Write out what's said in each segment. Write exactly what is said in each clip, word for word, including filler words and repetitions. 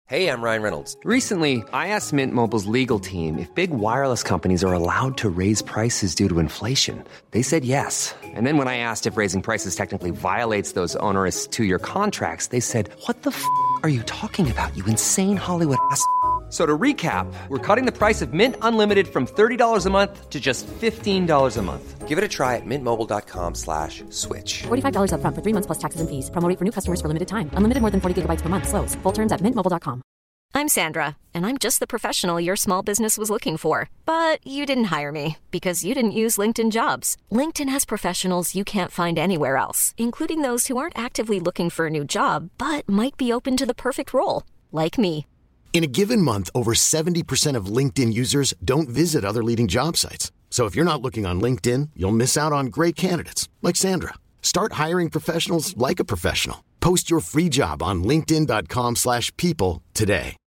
Hey, I'm Ryan Reynolds. Recently, I asked Mint Mobile's legal team if big wireless companies are allowed to raise prices due to inflation. They said yes. And then when I asked if raising prices technically violates those onerous two-year contracts, they said, "What the f*** are you talking about, you insane Hollywood ass?" So to recap, we're cutting the price of Mint Unlimited from thirty dollars a month to just fifteen dollars a month. Give it a try at mintmobile.com slash switch. forty-five dollars up front for three months plus taxes and fees. Promo rate for new customers for limited time. Unlimited more than forty gigabytes per month. Slows full terms at mint mobile dot com. I'm Sandra, and I'm just the professional your small business was looking for. But you didn't hire me because you didn't use LinkedIn Jobs. LinkedIn has professionals you can't find anywhere else, including those who aren't actively looking for a new job, but might be open to the perfect role, like me. In a given month, over seventy percent of LinkedIn users don't visit other leading job sites. So if you're not looking on LinkedIn, you'll miss out on great candidates like Sandra. Start hiring professionals like a professional. Post your free job on linkedin dot com slash people today.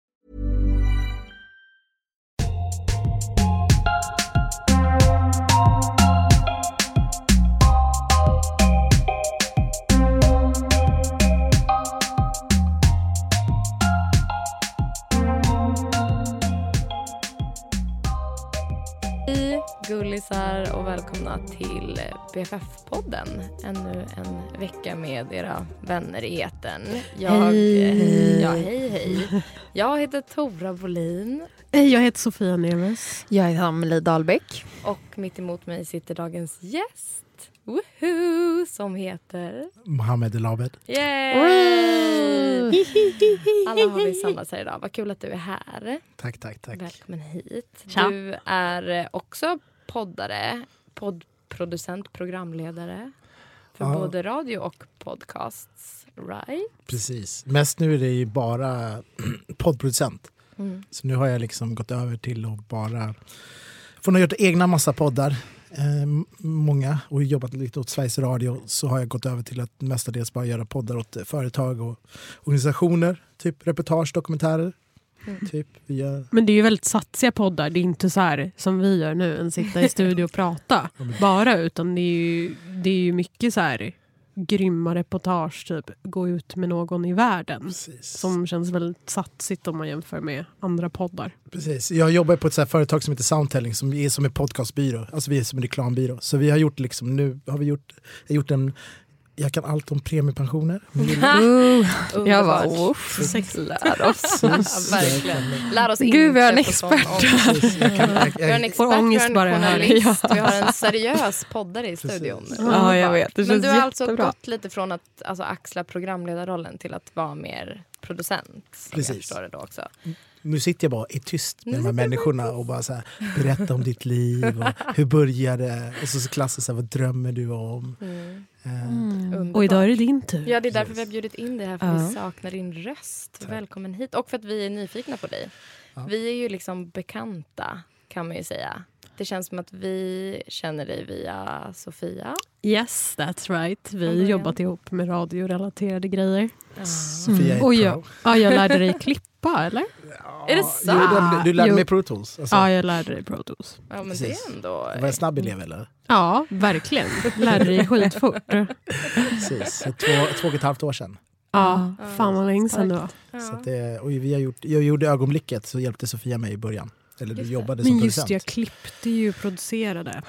Gullisar och välkomna till B F F-podden. Ännu en vecka med era vänner i etern. Jag, hej. Ja, hej, hej. Jag heter Tora Bolin. Jag heter Sofia Neves. Jag heter Amelie Dahlbäck. Och mitt emot mig sitter dagens gäst. Woohoo! Som heter... Mohammed El Abed. Yay! Alla har vi samlats här idag. Vad kul att du är här. Tack, tack, tack. Välkommen hit. Tja. Du är också poddare, poddproducent, programledare för ja. både radio och podcasts, right? Precis. Mest nu är det ju bara poddproducent. Mm. Så nu har jag liksom gått över till att bara... Från att ha gjort egna massa poddar, eh, många, och jobbat lite åt Sveriges Radio, så har jag gått över till att mestadels bara göra poddar åt företag och organisationer. Typ reportage, dokumentärer. Mm. Typ, gör... Men det är ju väldigt satsiga poddar. Det är inte så här som vi gör nu, en sitta i studio och prata bara, utan det är ju, det är ju mycket så här grymma reportage, typ gå ut med någon i världen. Precis. Som känns väldigt satsigt om man jämför med andra poddar. Precis. Jag jobbar på ett så här företag som heter Soundtelling, som är som en podcastbyrå. Alltså vi är som en reklambyrå. Så vi har gjort liksom, nu har vi gjort, jag har gjort en Jag kan allt om premiepensioner. uh, jag var off. Lär oss. Ja, verkligen. Lär oss Gud, vi har en expert. Jag kan, jag, jag, vi har en expert, ångest vi har en journalist, ja. vi har en seriös poddare i studion. Ja, jag vet. Det Men du har jättebra. alltså gått lite från att alltså, axla programledarrollen till att vara mer producent. Precis. Jag förstår det då också. Nu sitter jag bara i tyst med de här människorna och bara så här, berätta om ditt liv och hur började det, och så, så klassiskt så här, vad drömmer du om? Mm. Mm. Och idag är det din tur. Ja, det är därför vi har bjudit in dig här, för ja. vi saknar din röst. Tack. Välkommen hit, och för att vi är nyfikna på dig. Ja. Vi är ju liksom bekanta, kan man ju säga. Det känns som att vi känner dig via Sofia. Yes, that's right. Vi har jobbat ihop med radiorelaterade grejer. Ah. Sofia är och jag, ja, jag lärde dig klippa, eller? Ja. Är det sant? Du, du lärde jo. mig Pro Tools? Alltså. Ja, jag lärde dig Pro Tools. Ja, men det är ändå... Det var en snabb elev, eller? Ja, verkligen. Lärde dig skitfort. Precis, så två, två och ett halvt år sedan. Ja, ja fan vad länge sedan då. Ja. Så det, och vi har gjort, jag gjorde ögonblicket, så hjälpte Sofia mig i början. Eller du jobbade som Men just producent. Jag klippte ju och producerade.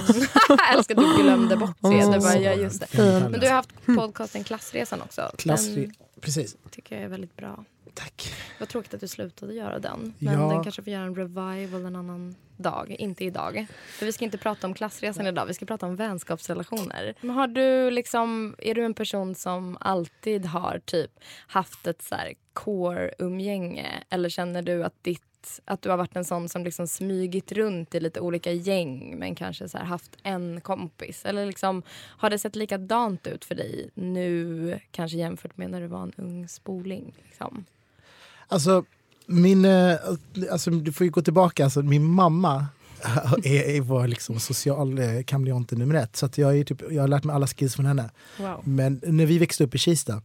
Jag älskar att du glömde bort det. Oh, det var, ja, just det. Mm. Men du har haft podcasten Klassresan också. Klassre- den precis. tycker jag är väldigt bra. Tack. Vad tråkigt att du slutade göra den. Men ja. den kanske får göra en revival en annan dag. Inte idag. För vi ska inte prata om Klassresan idag. Vi ska prata om vänskapsrelationer. Men har du liksom, är du en person som alltid har typ haft ett så här core-umgänge? Eller känner du att ditt att du har varit en sån som liksom smygit runt i lite olika gäng, men kanske så här haft en kompis? Eller liksom, har det sett likadant ut för dig nu, kanske jämfört med när du var en ung spoling? Liksom? Alltså, min, alltså, du får ju gå tillbaka. Alltså, min mamma är, är vår liksom social kameleonten nummer ett. Så att jag, är typ, jag har lärt mig alla skills från henne. Wow. Men när vi växte upp i Kista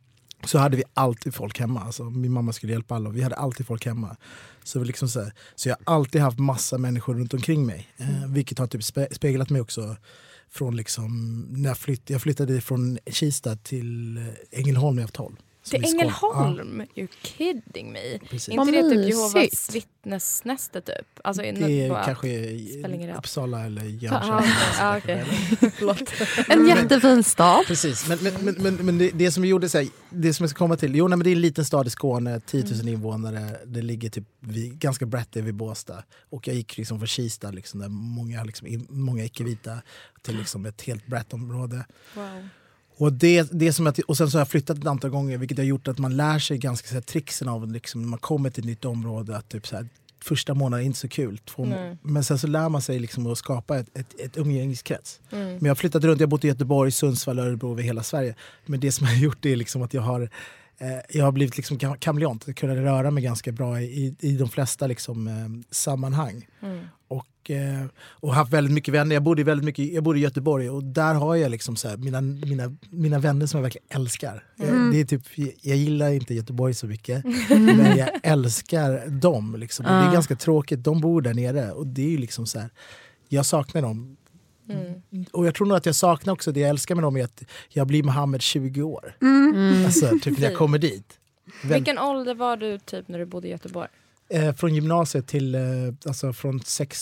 så hade vi alltid folk hemma. Alltså, min mamma skulle hjälpa alla och vi hade alltid folk hemma. Så, liksom så, här, så jag har alltid haft massa människor runt omkring mig. Mm. Eh, vilket har typ spe, speglat mig också från liksom, när jag, flytt, jag flyttade från Kista till Ängelholm när jag var tolv. Till Ängelholm? Ja. You're kidding me. Precis. Inte det typ Jehovas vittnesnäste typ? Alltså, det är bara, kanske i Uppsala eller Jönköping. Ah, okay. En jättefin stad. Precis, men, men, men, men, men det, det som vi gjorde, så här, det som jag ska komma till, jo, nej, men det är en liten stad i Skåne, tio tusen mm. invånare, det ligger typ vid, ganska brett vid Båstad. Och jag gick liksom från Kista, liksom, där många, liksom, många icke-vita, till liksom ett helt brett område. Wow. Och, det, det som att, och sen så har jag flyttat ett antal gånger, vilket har gjort att man lär sig ganska så här, tricksen av liksom, när man kommer till ett nytt område, att typ så här, första månaden är inte så kul. Två mm. Men sen så lär man sig liksom att skapa ett, ett, ett umgängeskrets. Mm. Men jag har flyttat runt, jag har bott i Göteborg, Sundsvall, Örebro, över hela Sverige. Men det som jag har gjort är liksom att jag har, eh, jag har blivit liksom kameleont. Jag kunde röra mig ganska bra i, i de flesta liksom, eh, sammanhang. Mm. Och, eh, och haft väldigt mycket vänner. Jag bodde, väldigt mycket, jag bodde i Göteborg och där har jag liksom så här, mina, mina, mina vänner som jag verkligen älskar. Mm. Jag, det är typ, jag gillar inte Göteborg så mycket, men jag älskar dem. Liksom. Och det är ganska tråkigt, de bor där nere och det är ju liksom så här, jag saknar dem. Mm. Och jag tror nog att jag saknar också det jag älskar med dem är att jag blir Mohammed tjugo år. Mm. Alltså typ när jag kommer dit. Väl... Vilken ålder var du typ när du bodde i Göteborg? Eh, från gymnasiet till, eh, alltså från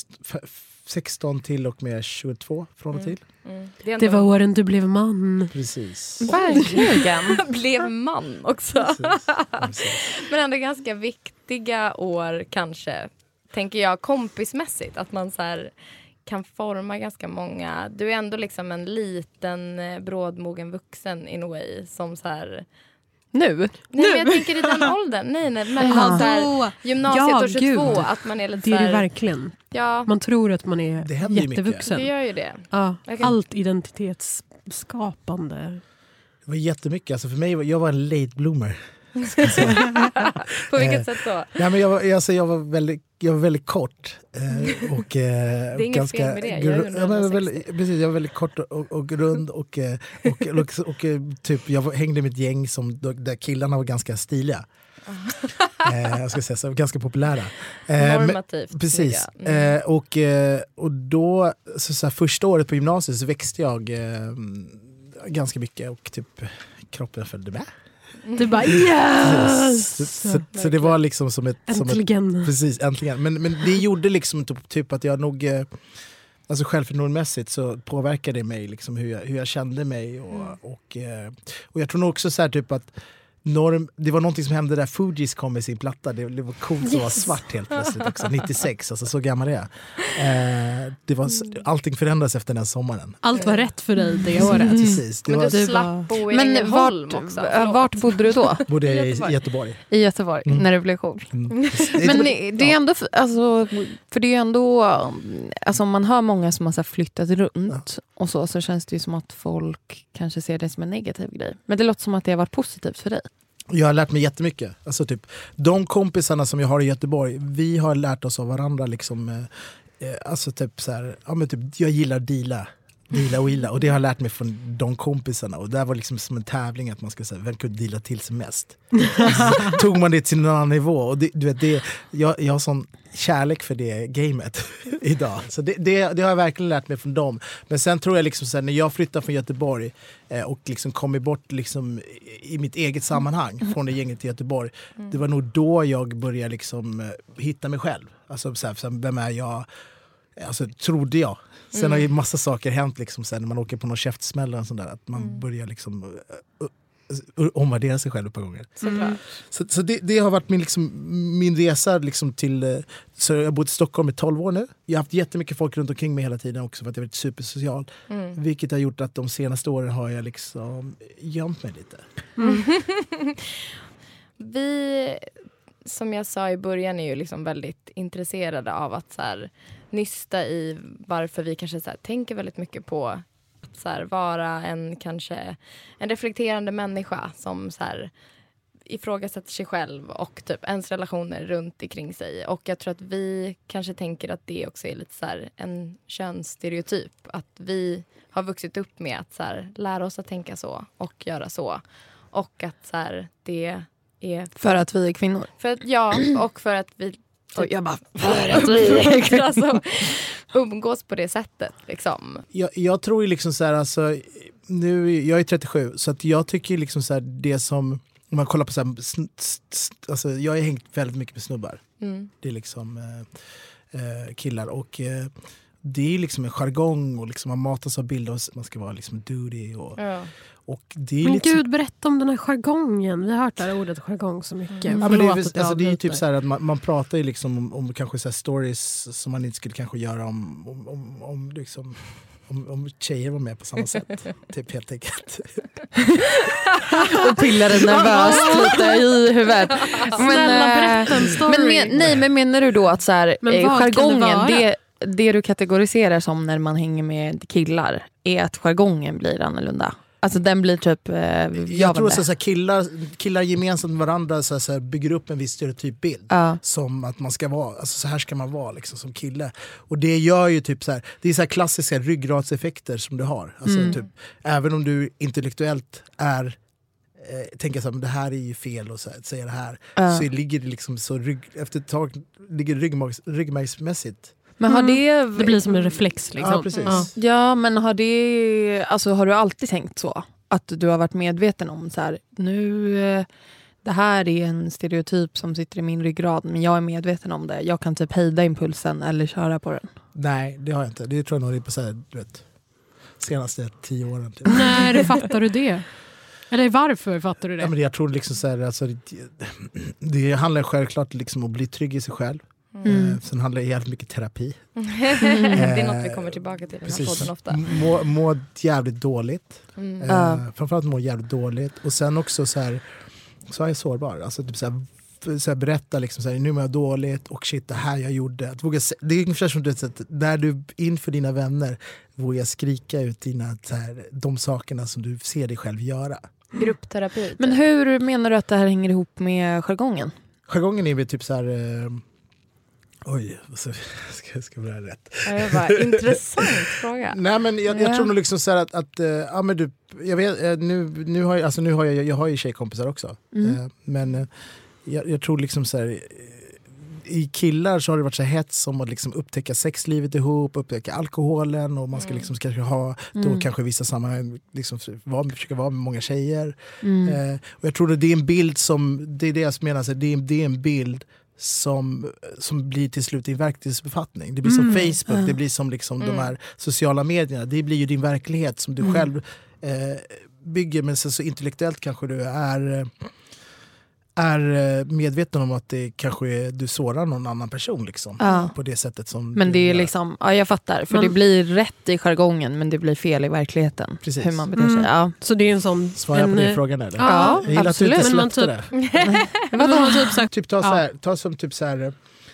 sexton till och med tjugotvå från och till. Mm. Mm. Det, det var åren du blev man. Precis. Verkligen. Blev man också. Precis. Precis. Men ändå ganska viktiga år kanske, tänker jag, kompismässigt. Att man så här kan forma ganska många. Du är ändå liksom en liten brådmogen vuxen in a way som så här... Nu? Nej, nu. Men jag tänker i den åldern. Nej, nej, men man så här, gymnasiet ja, och tjugotvå, gud. Att man är lite det är så här, det verkligen. Ja. Man tror att man är jättevuxen. Det gör ju det. Ja, kan... Allt identitetsskapande. Det var jättemycket. Alltså för mig, jag var en late bloomer. På vilket sätt då? Ja, men jag, var, alltså, jag, var väldigt, jag var väldigt kort. Eh, och, eh, det är inget ganska, fel med det. Jag är ja, men väldigt, precis, jag var väldigt kort och, och rund. Och, och, och, och, och typ, jag hängde med ett gäng som, där killarna var ganska stiliga. eh, jag ska säga så, ganska populära. Eh, Normativt. Men, precis. Mm. Eh, och, och då, så, så här, första året på gymnasiet så växte jag eh, ganska mycket och typ kroppen följde med. Du bara yes! Så, så, så det var liksom som ett... Äntligen. Som ett, precis, äntligen. Men, men det gjorde liksom typ, typ att jag nog... Alltså självförtroendemässigt så påverkade det mig liksom hur jag, hur jag kände mig. Och, mm. och, och jag tror nog också så här typ att norm, det var någonting som hände där Fugees kom med sin platta. Det, det var coolt yes. att vara svart helt plötsligt också. nittiosex, alltså så gammal är jag. Eh, det var, allting förändrades efter den sommaren. Allt var rätt för dig det året. Mm. Precis, det men var, du slapp bo i Ängelholm också. Vart bodde du då? Bodde jag i Göteborg. I Göteborg, mm. när du blev cool. Mm. Men det är ändå, alltså, för det är ändå, alltså om man hör många som har flyttat runt ja. och så, så känns det ju som att folk kanske ser det som en negativ grej. Men det låter som att det har varit positivt för dig. Jag har lärt mig jättemycket. Alltså typ, de kompisarna som jag har i Göteborg, vi har lärt oss av varandra liksom, eh, alltså typ så här, ja men typ, jag gillar deala. Deala och illa. Och det har jag lärt mig från de kompisarna. Och det var liksom som en tävling att man ska säga, vem kunde deala till sig mest? Så tog man det till en annan nivå. Och det, du vet, det, jag, jag har sån kärlek för det gamet idag. Så det, det, det har jag verkligen lärt mig från dem. Men sen tror jag liksom så här, när jag flyttade från Göteborg eh, och liksom kom bort liksom i mitt eget sammanhang från det gänget till Göteborg. Mm. Det var nog då jag började liksom eh, hitta mig själv. Alltså så här, så här, vem är jag? Alltså trodde jag. Sen mm. har ju massa saker hänt liksom sen när man åker på någon käftsmäll och sånt där, att man mm. börjar liksom uh, uh, omvärdera sig själv ett par gånger. Mm. Så, så det, det har varit min, liksom, min resa liksom till, uh, så jag har bott i Stockholm i tolv år nu. Jag har haft jättemycket folk runt omkring mig hela tiden också för att jag har varit supersocial. Mm. Vilket har gjort att de senaste åren har jag liksom gömt mig lite. Mm. Vi, som jag sa i början, är ju liksom väldigt intresserade av att så här nysta i varför vi kanske så här tänker väldigt mycket på att så här vara en kanske en reflekterande människa som så här ifrågasätter sig själv och typ ens relationer runt omkring sig. Och jag tror att vi kanske tänker att det också är lite så här en könsstereotyp. Att vi har vuxit upp med att så här lära oss att tänka så och göra så. Och att så här det är... För att vi är kvinnor? För att, ja, och för att vi... Och jag bara, för att vi alltså, umgås på det sättet liksom. Jag, jag tror ju liksom så här, alltså, nu, jag är trettiosju, så att jag tycker liksom så här, det som om man kollar på så här, sn- st- alltså jag har hängt väldigt mycket med snubbar. Mm. Det är liksom eh, eh, killar och eh, det är liksom en jargong och liksom man matas av bilder och man ska vara liksom duty och, Ja. och det är Men lite gud, berätta om den här jargongen. Vi har hört det här ordet jargong så mycket. Ja, men det, Förlåt är, att jag alltså, det är ju avbryter. typ så här att man, man pratar ju liksom om, om kanske så här stories som man inte skulle kanske göra om, om, om, om, liksom, om, om tjejer var med på samma sätt. Typ helt enkelt. Och pillade nervöst lite i huvudet. Snälla, eh, berätta en story. Men men, nej, men menar du då att så här, Men eh, vad kan det jargongen, vara? det, det du kategoriserar som när man hänger med killar är att jargongen blir annorlunda? Alltså den blir typ... Eh, jag Jag tror vet att inte. killar, killar gemensamt med varandra så här, så här, bygger upp en viss stereotypbild. Ja. Som att man ska vara, alltså så här ska man vara liksom, som kille. Och det gör ju typ så här, det är så här klassiska ryggradseffekter som du har. Alltså, Mm. typ, även om du intellektuellt är eh, tänker så här, men det här är ju fel och så här, säger det här. Ja. Så ligger det liksom så rygg, efter ett tag ligger ryggmärgs, ryggmärgsmässigt. Men har det... Det blir som en reflex liksom. Ja, precis. Ja. Ja, men har det... Alltså har du alltid tänkt så? Att du har varit medveten om så här, nu... eh, Det här är en stereotyp som sitter i min ryggrad, men jag är medveten om det. Jag kan typ hejda impulsen eller köra på den. Nej, det har jag inte. Det tror jag nog är på så här, du vet, senaste tio åren. Typ. När fattar du det? Eller varför fattar du det? Ja, men jag tror liksom så här, alltså, det, det handlar självklart liksom om att bli trygg i sig själv. Mm. Eh, sen handlar det jävligt mycket terapi. Det är något vi kommer tillbaka till i den här Precis. podden ofta. Må, må jävligt dåligt. Mm. Eh, Ja. Framförallt må jävligt dåligt. Och sen också så här, så är jag sårbar. Alltså typ så här, f- så här berätta liksom så här, nu mår jag dåligt och shit det här jag gjorde. Att våga, se- det är ungefär som du vet, när du inför dina vänner vågar skrika ut dina, så här, de sakerna som du ser dig själv göra. Gruppterapi. Men hur menar du att det här hänger ihop med jargongen? Jargongen är väl typ så här... Eh, oj, så, ska jag ska börja rätt. Ja, jag bara, intressant fråga. Nej men jag, jag Ja. tror nog liksom så här att, att eh, ja, men du, jag vet, eh, nu, nu har jag, alltså nu har jag, jag har ju tjejkompisar också. Mm. Eh, men eh, jag, jag tror liksom så här, eh, i killar så har det varit så här hets om att liksom upptäcka sexlivet ihop, upptäcka alkoholen och man ska liksom kanske ha då Mm. kanske i vissa sammanhang liksom vara, försöka vara med många tjejer. Mm. Eh, och jag tror att det är en bild som, det är det jag menar, så här, det, är, det är en bild som, som blir till slut din verklighetsbefattning. Det blir som Mm. Facebook, Ja. det blir som liksom Mm. de här sociala medierna. Det blir ju din verklighet som du Mm. själv eh, bygger, men sen så intellektuellt kanske du är, eh, är eh, medveten om att det kanske är, du sårar någon annan person liksom, Ja. på det sättet som Men du det är gör. liksom, ja jag fattar. För Men- det blir rätt i jargongen men det blir fel i verkligheten. Precis. Hur man beter sig. Mm. Ja. Så det är en sån... Svarar jag en, på din eh, frågan eller? Ja, Jag gillar att du absolut. inte Men man släppte typ- det. Men man har typ sagt... Typ ta, så Ja. här, ta som typ så här.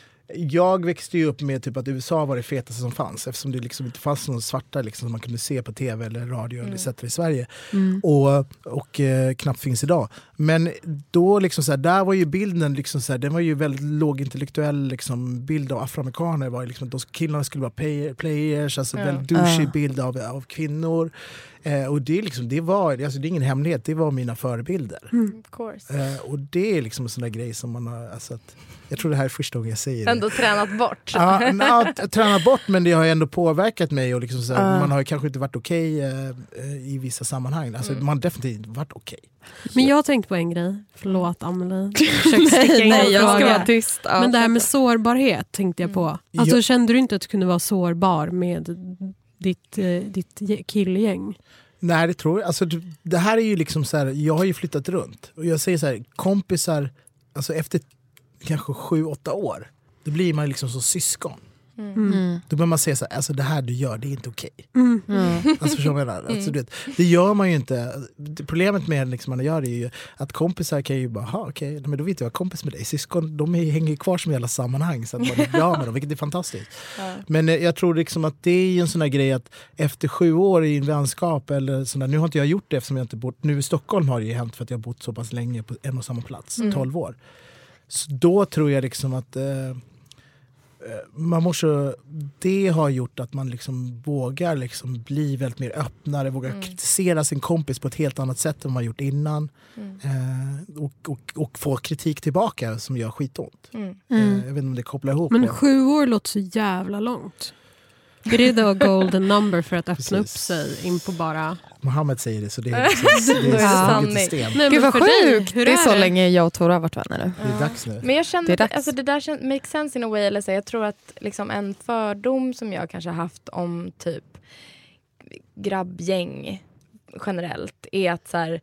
Jag växte ju upp med typ att U S A var det fetaste som fanns eftersom det liksom inte fanns någon svarta liksom, som man kunde se på tv eller radio Mm. eller sätta i Sverige. Mm. Och, och eh, knappt finns idag. Men då liksom så här, där var ju bilden liksom så här, den var ju väldigt lågintellektuell liksom, bild av afroamerikaner. Var ju liksom, de killarna skulle vara pay, players, alltså Ja. väldigt douchey Ja. bild av, av kvinnor. Eh, och det, liksom, det, var, alltså, det är ingen hemlighet, det var mina förebilder. Of course. Eh, och det är liksom en sån där grej som man har, alltså att, jag tror det här är första gången jag säger det. Ändå tränat bort. Ja, na, t- tränat bort, men det har ju ändå påverkat mig och liksom så här, Ja. man har ju kanske inte varit okej eh, eh, i vissa sammanhang. Alltså, Mm. Man har definitivt inte varit okej. Men jag har tänkt på en grej. Förlåt Amelie. Försök sticka Nej, in nej, en jag ska fråga. vara tyst. Ja. Men det här med sårbarhet tänkte jag på. Alltså, Ja. kände du inte att du kunde vara sårbar med ditt, eh, ditt ge- killgäng? Nej, det tror jag. Alltså, du- det här är ju liksom så här, jag har ju flyttat runt. Och jag säger så här, kompisar, alltså efter kanske sju, åtta år, då blir man liksom som syskon. Mm. Då börjar man säga så här, alltså det här du gör, det är inte okej. Mm. Alltså förstår du vad jag menar? Alltså, du vet, det gör man ju inte. Problemet med liksom, man gör det är ju att kompisar kan ju bara, ha okej, men då vill inte jag vara kompis med dig. Syskon, de är, hänger ju kvar som hela sammanhang så att man är bra med dem, vilket är fantastiskt. Ja. Men eh, jag tror liksom att det är ju en sån här grej att efter sju år i en vänskap eller sådär, nu har inte jag gjort det eftersom jag inte bott, nu i Stockholm har det ju hänt för att jag har bott så pass länge på en och samma plats, Mm. tolv år. Så då tror jag liksom att eh, man måste, det har gjort att man liksom vågar liksom bli väldigt mer öppnare, vågar Mm. kritisera sin kompis på ett helt annat sätt än man gjort innan. Mm. Eh, och, och, och få kritik tillbaka som gör skitont. Mm. Mm. Eh, jag vet inte om det kopplar ihop. Men och- sju år låter så jävla långt. Är det då golden number för att öppna Precis. upp sig in på bara... Mohammed säger det, så det är, liksom, det är sanning. Sten. Nej, Gud vad sjukt. Hur det är, är så det? länge jag och Tora har varit vänner nu. Det är dags nu. Men jag känner Det är att dags. alltså, det där kän- makes sense in a way. Eller så. Jag tror att liksom, en fördom som jag kanske haft om typ grabbgäng generellt är att så här,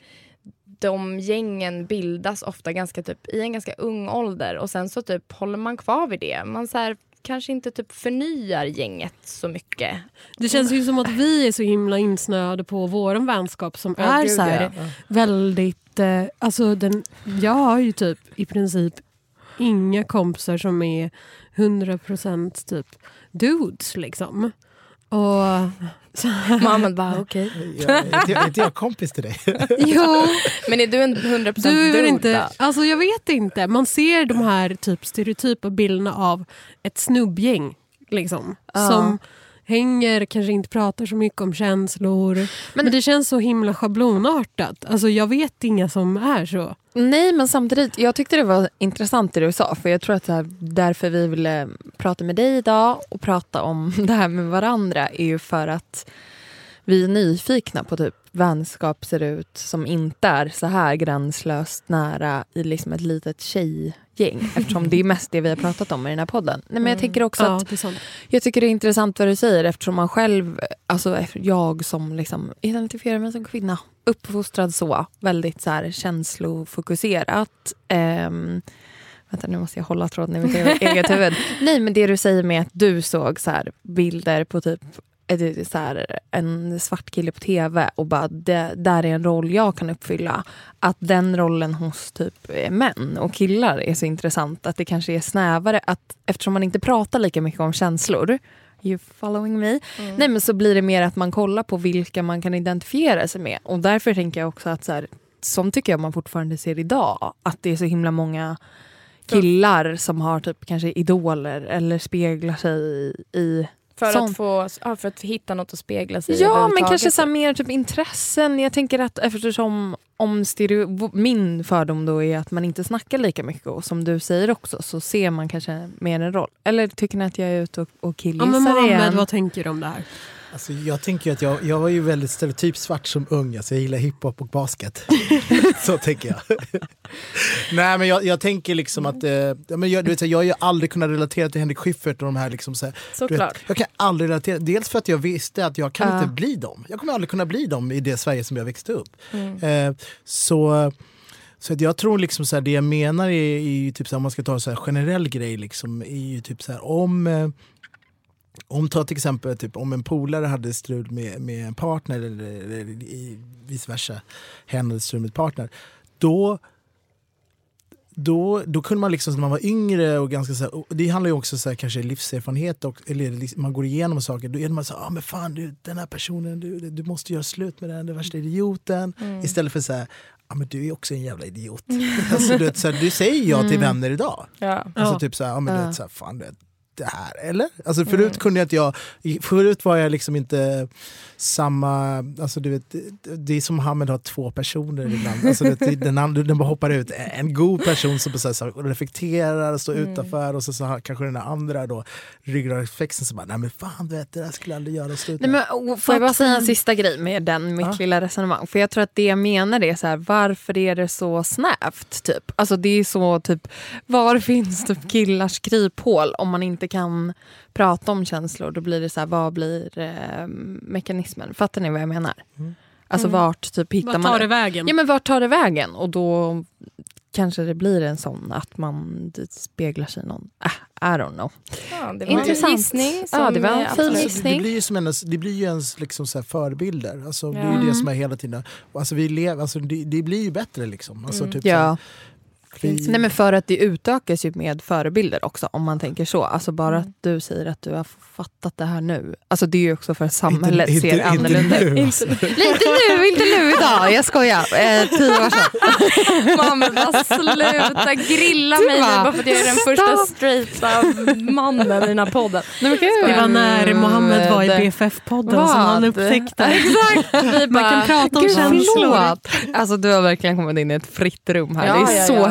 de gängen bildas ofta ganska typ i en ganska ung ålder och sen så typ håller man kvar vid det. Man så här, kanske inte typ förnyar gänget så mycket. Det känns ju som att vi är så himla insnöade på våran vänskap som Ja, är gud, så här ja. väldigt... Eh, alltså den, jag har ju typ i princip inga kompisar som är hundra procent typ dudes liksom. Och... Mamma bara okej. Jag, är, är inte jag kompis till dig? Jo, Men är du en hundra procent du är dude inte... då? Alltså jag vet inte. Man ser de här typ stereotypa bilderna av ett snubbgäng liksom. Ja. Som hänger, kanske inte pratar så mycket om känslor. Men, men det känns så himla schablonartat. Alltså jag vet inga som är så. Nej, men samtidigt, jag tyckte det var intressant det du sa. För jag tror att det här, därför vi ville prata med dig idag och prata om det här med varandra är ju för att vi är nyfikna på typ vänskap ser ut som inte är så här gränslöst nära i liksom ett litet tjejgäng. Eftersom det är mest det vi har pratat om i den här podden. Nej, men jag tänker också Ja, att det är sant. jag tycker det är intressant vad du säger eftersom man själv, alltså jag som liksom identifierar mig som kvinna, uppfostrad så, väldigt så här känslofokuserat. Ehm, vänta, nu måste jag hålla tråden i mitt eget huvud. Nej, men det du säger med att du såg så här bilder på typ så här, en svart kille på tv och bara det där är en roll jag kan uppfylla. Att den rollen hos typ män och killar är så intressant att det kanske är snävare att eftersom man inte pratar lika mycket om känslor, you following me? Mm. Nej, men så blir det mer att man kollar på vilka man kan identifiera sig med. Och därför tänker jag också att så här, som tycker jag man fortfarande ser idag, att det är så himla många killar som har typ kanske idoler eller speglar sig i, i För sånt. att, få, ja, för att hitta något att spegla sig i. Ja, men överhuvudtaget. kanske så här mer typ intressen. Jag tänker att eftersom om stereo, min fördom då är att man inte snackar lika mycket och som du säger också så ser man kanske mer en roll. Eller tycker ni att jag är ute och, och killgissar Ja, men Mohammed, igen? vad tänker du om det här? Alltså, jag tänker att jag, jag var ju väldigt stereotyp svart som ung. Alltså, jag gillar hiphop och basket. Så tänker jag. Nej, men jag, jag tänker liksom att eh, ja, men jag, du vet, jag har ju aldrig kunnat relatera till Henrik Schyffert och de här liksom så här, Såklart. du vet, jag kan aldrig relatera, dels för att jag visste att jag kan Uh. inte bli dem. Jag kommer aldrig kunna bli dem i det Sverige som jag växte upp. Mm. Eh, så så att jag tror liksom så här, det jag menar är, är ju typ så här, om man ska ta en så här generell grej liksom, är ju typ så här, om eh, om ta till exempel typ, om en polare hade strul med, med en partner eller, eller i, vice versa, hen hade strul med ett partner, då Då, då kunde man liksom när man var yngre och ganska så här, och det handlar ju också så här, kanske livserfarenhet och eller man går igenom saker, då är man så här, ah, men fan du, den här personen, du, du måste göra slut med den, den värsta idioten, mm. istället för så här, ja, men du är också en jävla idiot. Alltså, du, vet, så här, du säger ja till vänner idag. Ja. Alltså Ja. typ så här, ja, men Ja. du vet, så här, fan du vet, det här, eller? Alltså förut mm. kunde jag inte jag, förut var jag liksom inte samma, alltså du vet, det, det är som Mohammed har två personer ibland. Alltså det, den andra, den bara hoppar ut, en god person som så här, reflekterar och står mm. utanför och så, så har kanske den andra då ryggradsreflexen som bara, nej men fan du vet, det där skulle jag aldrig göra och sluta. Nej, men, får jag bara säga en sista grej med den, mitt ja. lilla resonemang? För jag tror att det jag menar är så här, varför är det så snävt typ? Alltså det är så typ, var finns typ killars kryphål om man inte kan prata om känslor, då blir det så här, vad blir eh, mekanismen? Fattar ni vad jag menar? Mm. Alltså Mm. vart typ hittar vart man tar det vägen? Ja, men vart tar det vägen? Och då kanske det blir en sån att man speglar sig någon. Ah, I don't know. Ja, det var intressant. En gissning som ja, det var en fin alltså, gissning. det blir ju som ens, det blir ju ens liksom så här förebilder. Alltså, ja. det är ju det som är hela tiden. Alltså, vi lever, alltså, det, det blir ju bättre liksom. Alltså, Mm. typ, ja. så här, vi... Nej, men för att det utökas ju med förebilder också, om man tänker så. Alltså bara Mm. att du säger att du har fattat det här nu. Alltså det är ju också för att samhället inte, ser inte, annorlunda ut. Inte nu, alltså. Inte nu, inte nu idag. Jag skojar. Eh, tio år sedan. Mamma, bara sluta grilla mig nu bara för att jag är den första straighta mannen i den här podden. Nej, men Det var när Mohammed var i B F F-podden som han upptäckte. Exakt. Vi Man kan prata om Gud, känslor. förlåt. Alltså du har verkligen kommit in i ett fritt rum här. Ja, det är ja, så ja.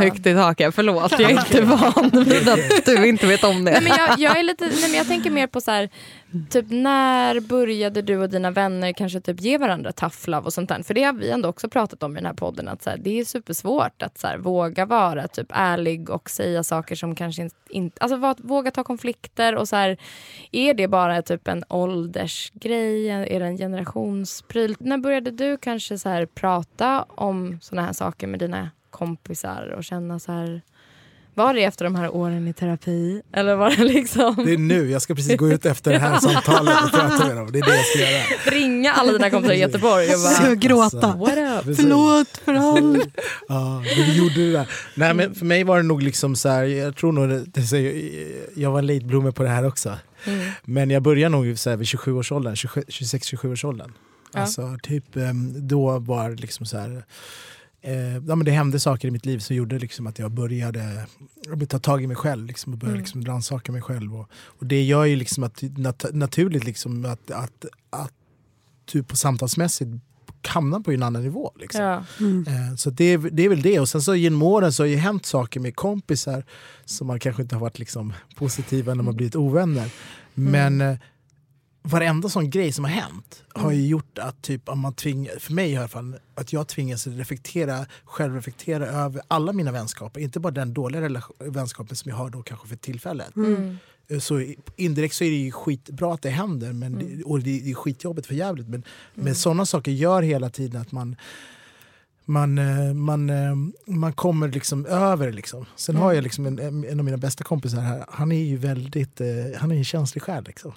högt i taket. Förlåt, jag är inte van vid att du inte vet om det. Nej, men jag, jag är lite, nej, men jag tänker mer på så här, typ när började du och dina vänner kanske typ ge varandra tough love och sånt där? För det har vi ändå också pratat om i den här podden, att så här, det är supersvårt att så här, våga vara typ ärlig och säga saker som kanske inte, alltså våga ta konflikter och så här, är det bara typ en åldersgrej, är det en generationspryl? När började du kanske så här prata om såna här saker med dina kompisar och känna så här, var det efter de här åren i terapi? Eller var det liksom... Det är nu, jag ska precis gå ut efter det här samtalet och prata med dem. Det är det jag ska göra. Ringa alla dina kompisar i Göteborg och bara... Så gråta. What up? Förlåt för allt. Ja, vi gjorde det där. Nej, men för mig var det nog liksom så här, jag tror nog det, det, jag var en late bloomer på det här också. Mm. Men jag började nog så här vid tjugosju-årsåldern, tjugosex tjugosju årsåldern. Ja. Alltså typ då var det liksom så här... Eh, ja, men det hände saker i mitt liv som gjorde liksom att jag började ta tag i mig själv liksom, och började mm. liksom rannsaka mig själv. Och, och det gör ju liksom att, nat- naturligt liksom att, att, att du på samtalsmässigt hamnar på en annan nivå. Liksom. Ja. Mm. Eh, så det, det är väl det. Och sen så genom åren så har ju hänt saker med kompisar som man kanske inte har varit liksom positiva när man blivit ovänner. Mm. Men eh, varenda sån grej som har hänt har ju gjort att typ, om man tvingar, för mig i alla fall, att jag tvingas reflektera, självreflektera över alla mina vänskaper. Inte bara den dåliga relation, vänskapen som jag har då kanske för tillfället. Mm. Så indirekt så är det ju skitbra att det händer, men mm. det, och det är skitjobbigt för jävligt. Men, mm. men sådana saker gör hela tiden att man Man, man, man kommer liksom över liksom. Sen mm. har jag liksom en, en av mina bästa kompisar här. Han är ju väldigt, han är en känslig själ liksom.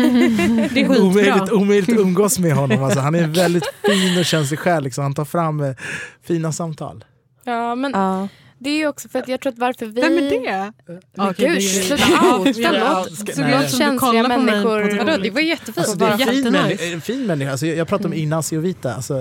Det är omöjligt, omöjligt att umgås med honom. Alltså, han är en väldigt fin och känslig själ liksom. Han tar fram eh, fina samtal. Ja, men ja. Det är ju också för att jag tror att varför vi... Vem är det? Men okay, gud, sluta out. Förlåt, känsliga människor. Vadå, det var jättefint. Alltså, det är en fin, människa, en fin människa. Alltså, jag, jag pratar om mm. Ignacio Vita. Alltså,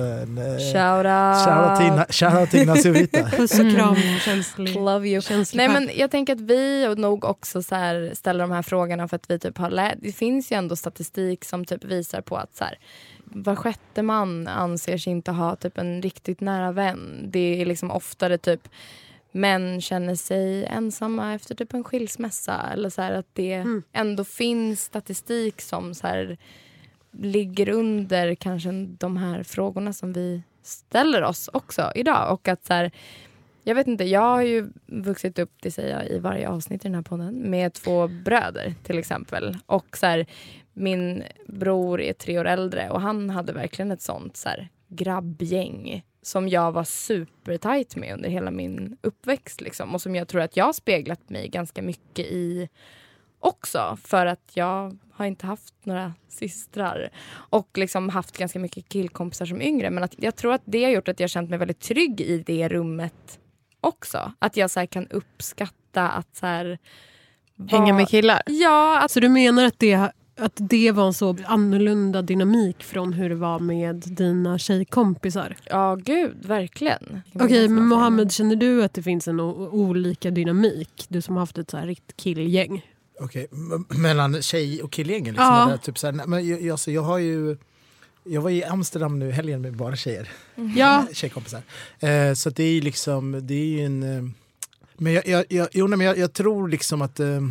Shoutout. Shoutout till Ignacio Vita. Puss och kram, känslig. Love you. Känslig. Nej, men jag tänker att vi och nog också så här ställer de här frågorna för att vi typ har lärt. Det finns ju ändå statistik som typ visar på att så här, var sjätte man anser sig inte ha typ en riktigt nära vän. Det är liksom oftare typ män känner sig ensamma efter typ en skilsmässa. Eller så här att det mm. ändå finns statistik som så här ligger under kanske de här frågorna som vi ställer oss också idag. Och att så här, jag vet inte, jag har ju vuxit upp, det säger jag i varje avsnitt i den här podden, med två bröder till exempel. Och så här, min bror är tre år äldre och han hade verkligen ett sånt så här grabbgäng som jag var supertajt med under hela min uppväxt liksom. Och som jag tror att jag har speglat mig ganska mycket i också. För att jag har inte haft några systrar. Och liksom haft ganska mycket killkompisar som yngre. Men att jag tror att det har gjort att jag känt mig väldigt trygg i det rummet också. Att jag så här kan uppskatta att så här... Hänga var... med killar? Ja. Att... Så du menar att det... Att det var en så annorlunda dynamik från hur det var med dina tjejkompisar? Ja, gud, verkligen. Okej, okay, men Mohammed, känner du att det finns en o- olika dynamik? Du som har haft ett så här riktigt killgäng. Okej, okay. M- mellan tjej- och killgängen? Liksom, ja. Där, typ så här, men jag, jag, så jag har ju... Jag var i Amsterdam nu helgen med bara tjejer. Mm. Ja. Tjejkompisar. Eh, så det är ju liksom... Det är ju en... Eh, men jag, jag, jag, jo, men jag, jag tror liksom att... Eh,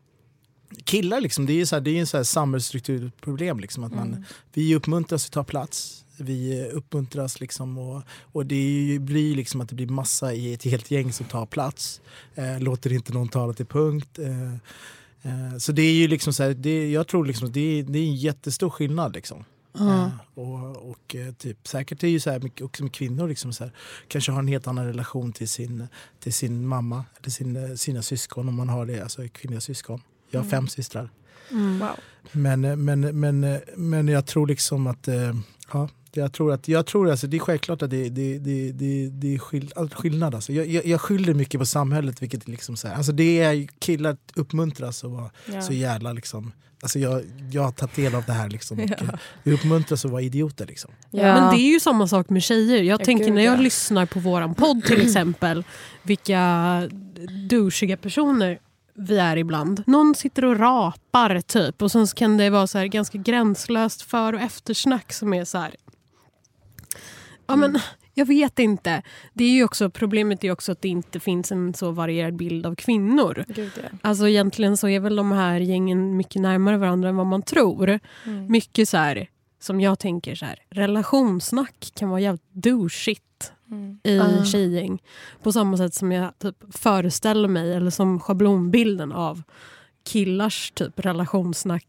killar liksom, det är ju så här, det är en så här samhällsstrukturproblem liksom, att man, mm. vi uppmuntras att ta plats, vi uppmuntras liksom, och, och det blir liksom att det blir massa i ett helt gäng som tar plats, eh, låter inte någon tala till punkt, eh, eh, så det är ju liksom så här, det, jag tror liksom det är, det är en jättestor skillnad liksom. Mm. Eh, och, och typ, säkert är ju så här mycket också med kvinnor liksom så här, kanske har en helt annan relation till sin, till sin mamma eller sin, sina syskon, om man har det, alltså kvinnliga syskon. Jag har fem mm. systrar. Mm. Wow. Men, men, men, men jag tror liksom att... Ja, jag tror att... Jag tror alltså, det är självklart att det, det, det, det, det är skill, skillnad. Alltså. Jag, jag, jag skyller mycket på samhället. Vilket liksom så här, alltså det är killar uppmuntras att vara ja. så jävla... Liksom, alltså jag, jag har tagit del av det här. Liksom, och ja. vi uppmuntras att vara idioter. Liksom. Ja. Men det är ju samma sak med tjejer. Jag, jag tänker när jag ja. lyssnar på våran podd till exempel. Vilka douchiga personer vi är ibland. Någon sitter och rapar typ, och sen kan det vara så här ganska gränslöst för- och eftersnack som är så här. Ja, men Jag vet inte. Det är ju också, problemet är också att det inte finns en så varierad bild av kvinnor. Gud, ja. Alltså egentligen så är väl de här gängen mycket närmare varandra än vad man tror. Mm. Mycket så här, som jag tänker så här, relationssnack kan vara jävligt douchigt mm. i uh. tjejgäng. På samma sätt som jag typ föreställer mig, eller som schablonbilden av killars typ relationssnack.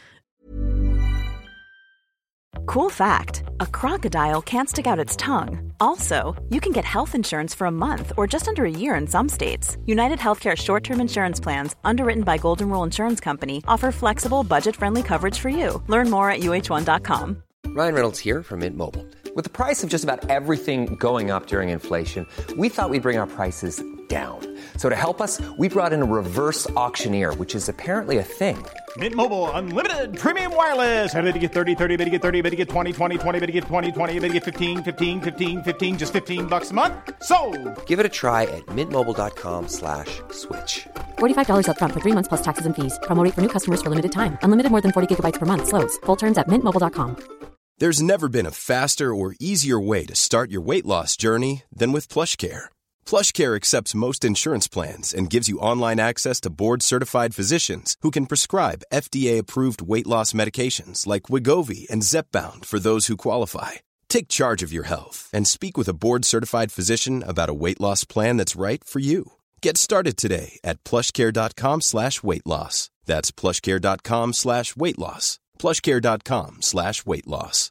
Cool fact, a crocodile can't stick out its tongue. Also, you can get health insurance for a month or just under a year in some states. United Healthcare short-term insurance plans, underwritten by Golden Rule Insurance Company, offer flexible, budget-friendly coverage for you. Learn more at U H one dot com. Ryan Reynolds here from Mint Mobile. With the price of just about everything going up during inflation, we thought we'd bring our prices down. So to help us, we brought in a reverse auctioneer, which is apparently a thing. Mint Mobile Unlimited Premium Wireless. How to get thirty, thirty, how to get thirty, how to get twenty, twenty, twenty, how to get twenty, twenty, how to get fifteen, fifteen, fifteen, fifteen, just fifteen bucks a month? Sold! Give it a try at mintmobile.com slash switch. forty-five dollars up front for three months plus taxes and fees. Promo rate for new customers for limited time. Unlimited more than forty gigabytes per month. Slows full terms at mint mobile dot com. There's never been a faster or easier way to start your weight loss journey than with PlushCare. PlushCare accepts most insurance plans and gives you online access to board-certified physicians who can prescribe F D A-approved weight loss medications like Wegovy and Zepbound for those who qualify. Take charge of your health and speak with a board-certified physician about a weight loss plan that's right for you. Get started today at plushcare.com slash weight loss. That's plushcare.com slash weight loss. plushcare.com slash weight loss.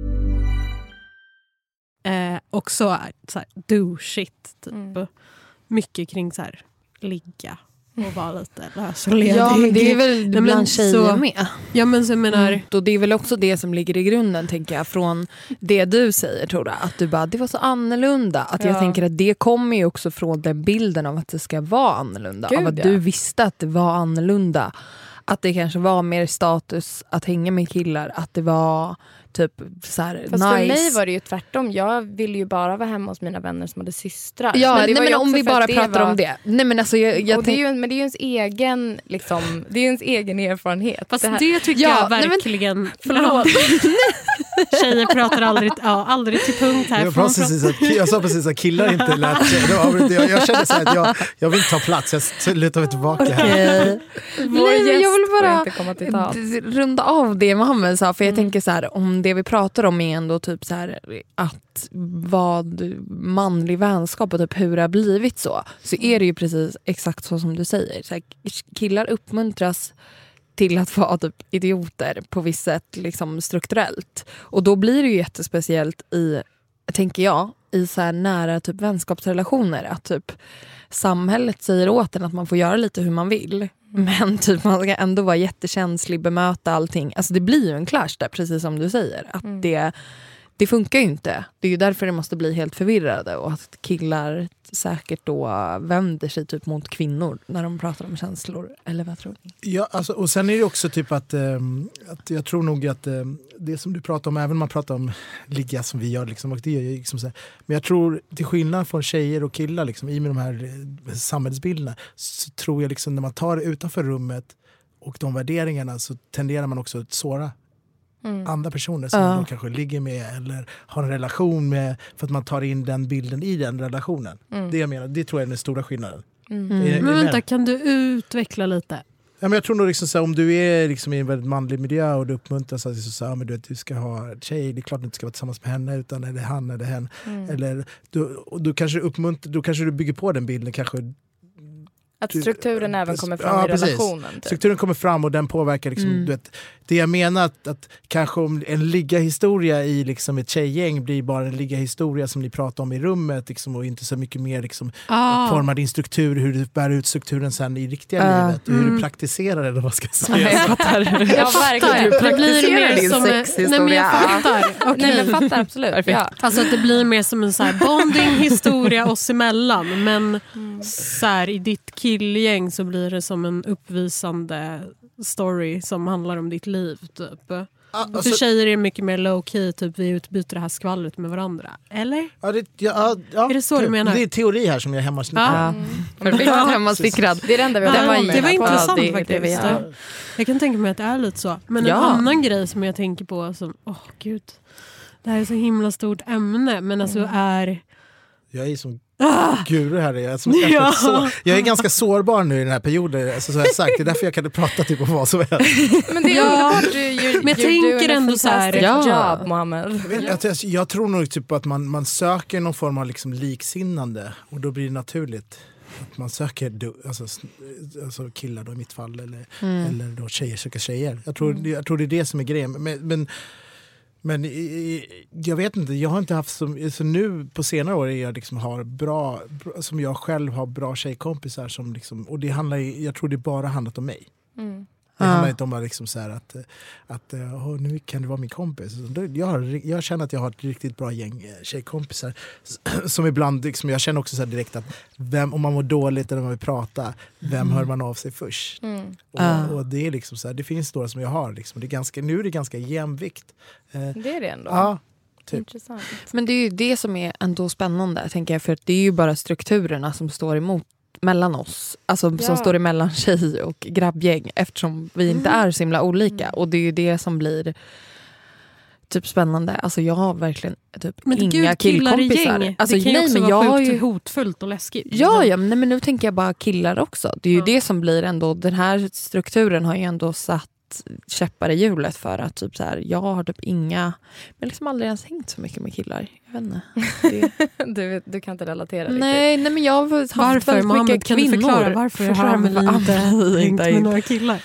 Eh, också är så här douchigt typ. Mm. Mycket kring så här ligga och vara lite lös och ledig. Ja, men det är väl Nej, bland tjejer så, med. Ja, men så jag menar... Mm. Och det är väl också det som ligger i grunden, tänker jag, från det du säger, Tora. Att du bara, det var så annorlunda. Att ja. Jag tänker att det kommer ju också från den bilden av att det ska vara annorlunda. Gud, av att ja. Du visste att det var annorlunda. Att det kanske var mer status att hänga med killar. Att det var typ så här Fast nice. För mig var det ju tvärtom. Jag ville ju bara vara hemma hos mina vänner som hade systrar. Ja, men det nej, var men ju om vi bara pratar var... var... om det. Nej, men alltså jag, jag tänk... det är ju, men det är ju ens egen liksom, det är ju ens egen erfarenhet. Fast det, det tycker ja, jag verkligen. Nej, men... Förlåt. Tjejer pratar aldrig, ja, aldrig till punkt här. Jag, precis att, jag sa precis att killar inte lät sig. Jag, jag, jag kände så här att jag, jag vill ta plats. Jag lutar mig tillbaka här. Okay. Vår Nej, jag vill bara inte komma till tal. Runda av det Mohammed sa. För jag mm. tänker så här, om det vi pratar om är ändå typ så här, att vad manlig vänskap och typ hur det har blivit så. Så är det ju precis exakt så som du säger. Så här, killar uppmuntras till att vara typ idioter på visst sätt liksom strukturellt. Och då blir det ju jättespeciellt i, tänker jag, i så här nära typ vänskapsrelationer. Att typ samhället säger åt en att man får göra lite hur man vill. Men typ man ska ändå vara jättekänslig, bemöta allting. Alltså det blir ju en clash där, precis som du säger. Att mm. det, det funkar ju inte. Det är ju därför det måste bli helt förvirrade. Och att killar säkert då vänder sig typ mot kvinnor när de pratar om känslor. Eller vad tror ni? Ja, alltså, och sen är det också typ att, ähm, att jag tror nog att ähm, det som du pratar om, även om man pratar om ligga som vi gör, liksom, och det är liksom så här, men jag tror till skillnad från tjejer och killar liksom, i med de här eh, samhällsbilderna, så tror jag liksom när man tar det utanför rummet och de värderingarna, så tenderar man också att såra Mm. andra personer som ja. man kanske ligger med eller har en relation med, för att man tar in den bilden i den relationen. Mm. Det jag menar, det tror jag är den stora skillnaden. Mm. Är, är men vänta, med? Kan du utveckla lite? Ja, men jag tror nog liksom så här, om du är liksom i en väldigt manlig miljö och du uppmuntras att så här, men du, vet, du ska ha tjej, det är klart att du inte ska vara tillsammans med henne, utan är det han eller hen. Mm. Eller du, och du kanske uppmuntrar, då kanske du bygger på den bilden, kanske att strukturen du, även kommer fram ja, i relationen. Typ. Strukturen kommer fram och den påverkar liksom, mm. du vet, det jag menar att, att kanske om en ligga historia i liksom ett tjejgäng blir bara en ligga historia som ni pratar om i rummet liksom, och inte så mycket mer liksom, ah. formar din struktur, hur du bär ut strukturen sen i riktiga uh, livet och hur mm. du praktiserar det, eller vad ska jag säga. Jag fattar. Jag verkligen. Det blir mer som en, nej, men jag fattar. Okay. Nej, men jag fattar absolut. Ja. Alltså att det blir mer som en så här bonding historia oss emellan, men mm. så här, i ditt killgäng så blir det som en uppvisande story som handlar om ditt liv typ. Ah, alltså, för tjejer är det mycket mer low key, typ vi utbyter det här skvallret med varandra. Eller? Ja, det, ja, ja, är det så det, du menar? Det är teori här som jag är hemmasnickrad. Ja. Mm. Ja. Hemmasnickrad. Det är det enda vi har. Ja, det var, det var intressant det, faktiskt. Det vi ja. Jag kan tänka mig att det är lite så. Men ja. En annan grej som jag tänker på som, åh oh, gud. det här är så himla stort ämne, men alltså Mm. är... Jag är som Ah! guru här. Jag är, som ja. så, jag är ganska sårbar nu i den här perioden. Alltså, så har jag sagt. Det är därför jag kan prata typ om vad som helst. Men det är Ja. underbart. Du, you, Men jag you're tänker doing a ändå så här- fantastic Ja. job, Mohammed. Jag, jag, jag tror nog typ att man, man söker någon form av liksom liksinnande. Och då blir det naturligt att man söker du, alltså, alltså killar då i mitt fall. Eller, Mm. eller då tjejer söker tjejer. Jag tror, Mm. jag tror det är det som är grejen. Men, men, men i- i- jag vet inte, jag har inte haft så, så nu på senare år är jag liksom har bra, bra, som jag själv har bra tjejkompisar som liksom, och det handlar, jag tror det bara handlat om mig. Mm. Det Ja. handlar inte om att, liksom så här att, att oh, nu kan du vara min kompis. Jag, har, jag känner att jag har ett riktigt bra gäng tjejkompisar som ibland, liksom, jag känner också så här direkt att vem, om man mår dåligt eller man vill prata, vem Mm. hör man av sig först? Mm. Och, Ah. och det är liksom så här, det finns några som jag har. Liksom, det är ganska, nu är det ganska jämvikt. Eh, Det är det ändå. ja, typ. Intressant. Men det är ju det som är ändå spännande, tänker jag, för att det är ju bara strukturerna som står emot mellan oss, alltså Ja. som står emellan tjej och grabbgäng, eftersom vi inte är så himla olika, och det är ju det som blir typ spännande. Alltså jag har verkligen typ Men inga gud, killar i killkompisar. gäng. Alltså, det kan ju nej, också men jag vara har sjukt ju... hotfullt och läskigt. Ja, ja, men, nej, men nu tänker jag bara killar också. Det är ju Ja. det som blir ändå, den här strukturen har ju ändå satt käppar i hjulet för att typ så här, jag har typ inga, men liksom aldrig ens hängt så mycket med killar. Jag vet inte. Det... Du, du kan inte relatera riktigt. nej, nej, men jag har haft Varför, väldigt Mohammed, mycket kan kvinnor. du förklara varför jag har med inte hängt med några killar?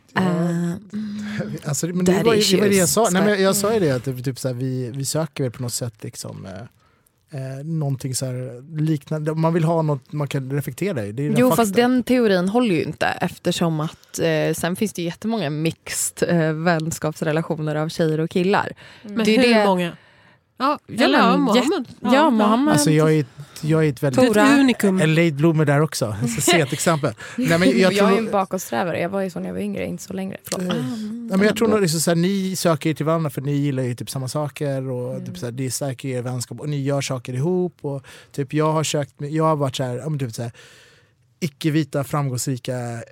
Uh, Alltså, men det Daddy var ju det, var det jag sa. issues. Nej, men jag sa ju det att det, typ, så här, vi, vi söker väl på något sätt liksom, eh, eh, någonting så här liknande. Man vill ha något man kan reflektera i. Det är den jo, fakta. fast den teorin håller ju inte, eftersom att eh, sen finns det ju jättemånga mixed eh, vänskapsrelationer av tjejer och killar. Men Det är hur det- många? Ja, Ja, eller ja, men Mohammed. Ja, Mohammed. Alltså jag är, jag är ett väldigt... Du är ett unikum. En late bloomer där också. Så se ett exempel. Nej, men jag, Jag, tror, är en bakåtsträvare. Jag var ju så när jag var yngre, inte så längre. Förlåt. Nej, men jag tror nog liksom så här, ni söker er till varandra för ni gillar ju typ samma saker och Mm. typ så här, det stärker er vänskap och ni gör saker ihop och typ jag har sökt, jag har varit så här, ja, men typ så här icke-vita framgångsrika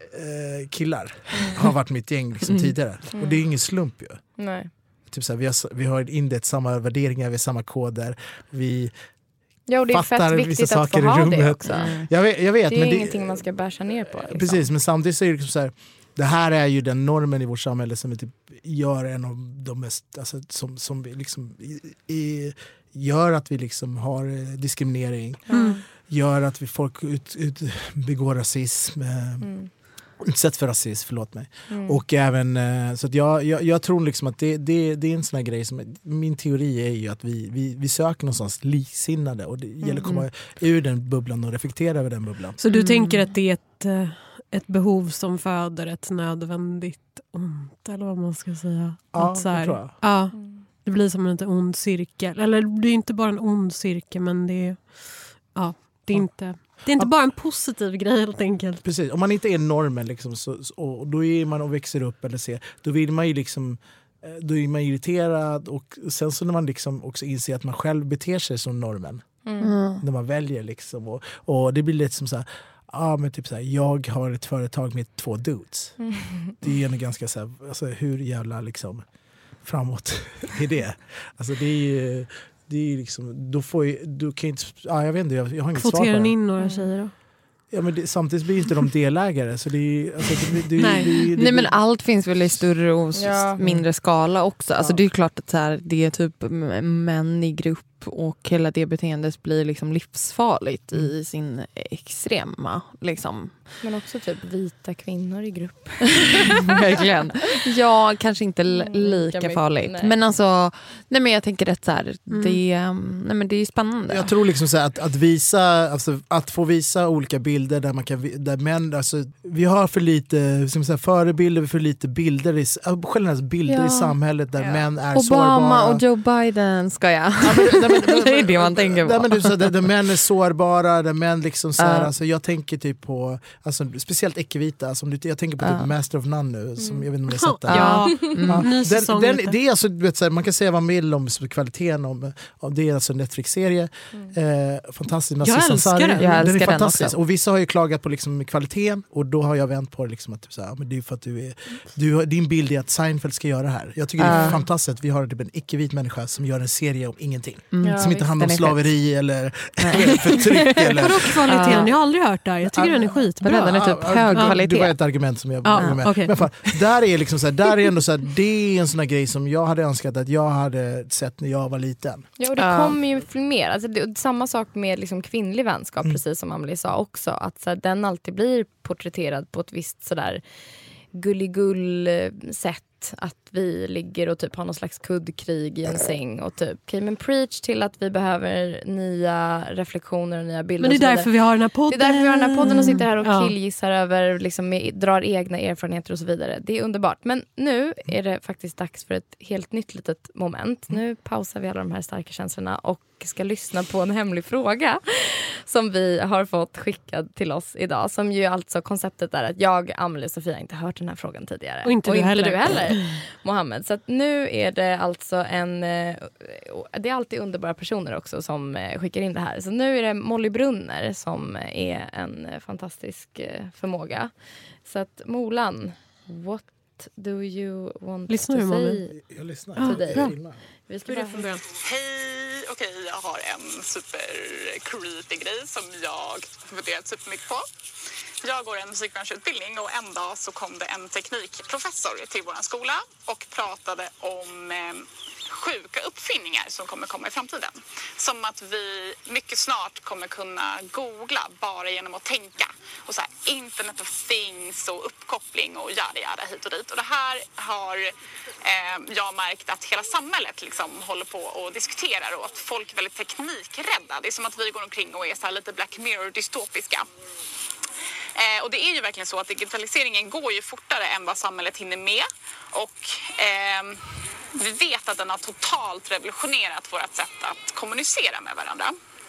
eh, killar har varit mitt gäng liksom, Mm. tidigare och det är ingen slump ju. Nej. Typ så här, vi har vi har inlett samma värderingar, vi har samma koder, vi Ja, och det är fattar fett vissa viktigt att saker få i ha rummet. det också. Mm. Jag vet, jag vet Det är men det, ingenting man ska bärsa ner på. Liksom. precis, men samtidigt så är det liksom så här, det här är ju den normen i vårt samhälle som vi typ gör en av de mest, alltså, som, som vi liksom i, i, gör att vi liksom har eh, diskriminering, Mm. gör att vi folk ut, ut, begår rasism, eh, Mm. utsätts för rasism, förlåt mig. Mm. Och även, eh, så att jag, jag, jag tror liksom att det, det, det är en sån här grej som, min teori är ju att vi, vi, vi söker någonstans liksinnade och det gäller att komma ur den bubblan och reflektera över den bubblan. Så du Mm. tänker att det är ett, eh, ett behov som föder ett nödvändigt ont, eller vad man ska säga? Ja, att så det här, tror jag. ja, det blir som en lite ond cirkel. Eller det blir inte bara en ond cirkel, men det är, ja, det är Ja. inte... Det är inte bara en positiv grej helt enkelt. Precis, om man inte är normen liksom, så, så, och då är man och växer upp eller ser, då vill man ju liksom, eh, då är man irriterad och sen så när man liksom också inser att man själv beter sig som normen, Mm. när man väljer liksom, och, och det blir lite som så här, ja men typ så här, jag har ett företag med två dudes. Mm. Det är ju ändå ganska så här, alltså hur jävla liksom framåt är det? Alltså det är ju, det är ju liksom, då får ju, du kan inte, ja, jag vet inte, jag, jag har inget svar på Kvotera det. in några tjejer då. Ja, men det, samtidigt blir inte de delägare så det är, alltså, det, det, Nej. det, det, det, Nej, men allt finns väl i större och s- Ja. mindre skala också. Alltså Ja. det är klart att så här, det är typ m- män i grupp och hela det beteendet blir liksom livsfarligt i sin extrema liksom. Men också typ vita kvinnor i grupp. Verkligen. Ja, kanske inte l- Mm, lika mycket, farligt. nej. Men alltså, nej men jag tänker rätt så här, Mm. det, um, nej men det är spännande. Jag tror liksom så här, att, att visa, alltså, att få visa olika bilder där man kan, vi- där män, alltså, vi har för lite som så här, förebilder, för lite bilder i, generellt bilder Ja. i samhället där Ja. män är Obama sårbara. och Joe Biden ska jag. Ja, men, nej, det är det man tänker på. Nej, men du, så, där, där män är sårbara, där män liksom så här, uh. alltså, jag tänker typ på, alltså, speciellt icke-vita, som du, jag tänker på uh. typ Master of None nu, som jag vet inte om ni har sett den. Ja, mm. ja. Ny säsong. Den, den, det är alltså, du vet, så här, man kan säga vad man vill om kvaliteten, om, om det är alltså en Netflix-serie. Mm. Eh, fantastisk. Jag älskar den. Den jag är älskar fantastisk. den och vissa har ju klagat på liksom, kvaliteten, och då har jag vänt på det liksom, att typ, så här, men det är för att du är, du, din bild är att Seinfeld ska göra det här. Jag tycker uh. det är fantastiskt att vi har typ en icke-vit människa som gör en serie om ingenting. Mm. Ja, som inte handlar om slaveri eller, eller förtryck. Eller... Vadå kvaliteten? Uh. Jag har aldrig hört det. Jag tycker uh. den är skitbra. Men den är typ uh. hög uh. kvalitet. Det var ett argument som jag uh. med. Okay. Men fan, där är liksom så här, där är ändå så här, det är en sån här grej som jag hade önskat att jag hade sett när jag var liten. Ja, och det uh. kommer ju mer. Alltså, det, samma sak med liksom kvinnlig vänskap, mm. precis som Amelie sa också. Att så här, den alltid blir porträtterad på ett visst sådär gulligull sätt, att vi ligger och typ har någon slags kuddkrig i en säng och typ, okej, men preach till att vi behöver nya reflektioner och nya bilder. Men det är därför vi har den här podden. Det är därför vi har den här podden och sitter här och ja. killgissar över, liksom, med, drar egna erfarenheter och så vidare. Det är underbart. Men nu är det faktiskt dags för ett helt nytt litet moment. Nu pausar vi alla de här starka känslorna och ska lyssna på en hemlig fråga som vi har fått skickad till oss idag. Som ju alltså konceptet är att jag, Amelie och Sofia inte har hört den här frågan tidigare. Och inte, och du, inte heller. du heller, Mohammed. Så att nu är det alltså en... Det är alltid underbara personer också som skickar in det här. Så nu är det Molly Brunner som är en fantastisk förmåga. Så att Molan, what do you want lyssnar to du, say jag lyssnar. to dig? Ja. Vi ska bara... Hej, okej, okay, jag har en super creepy grej som jag funderat supermycket på. Jag går en musikbranschutbildning och en dag så kom det en teknikprofessor till vår skola och pratade om eh, sjuka uppfinningar som kommer komma i framtiden. Som att vi mycket snart kommer kunna googla bara genom att tänka. Och så här, Internet of Things och uppkoppling och jada jada hit och dit. Och det här har eh, jag märkt att hela samhället liksom håller på och diskuterar och att folk är väldigt teknikrädda. Det är som att vi går omkring och är så här lite Black Mirror dystopiska. Eh, och det är ju verkligen så att digitaliseringen går ju fortare än vad samhället hinner med. Och eh, vi vet att den har totalt revolutionerat vårt sätt att kommunicera med varandra.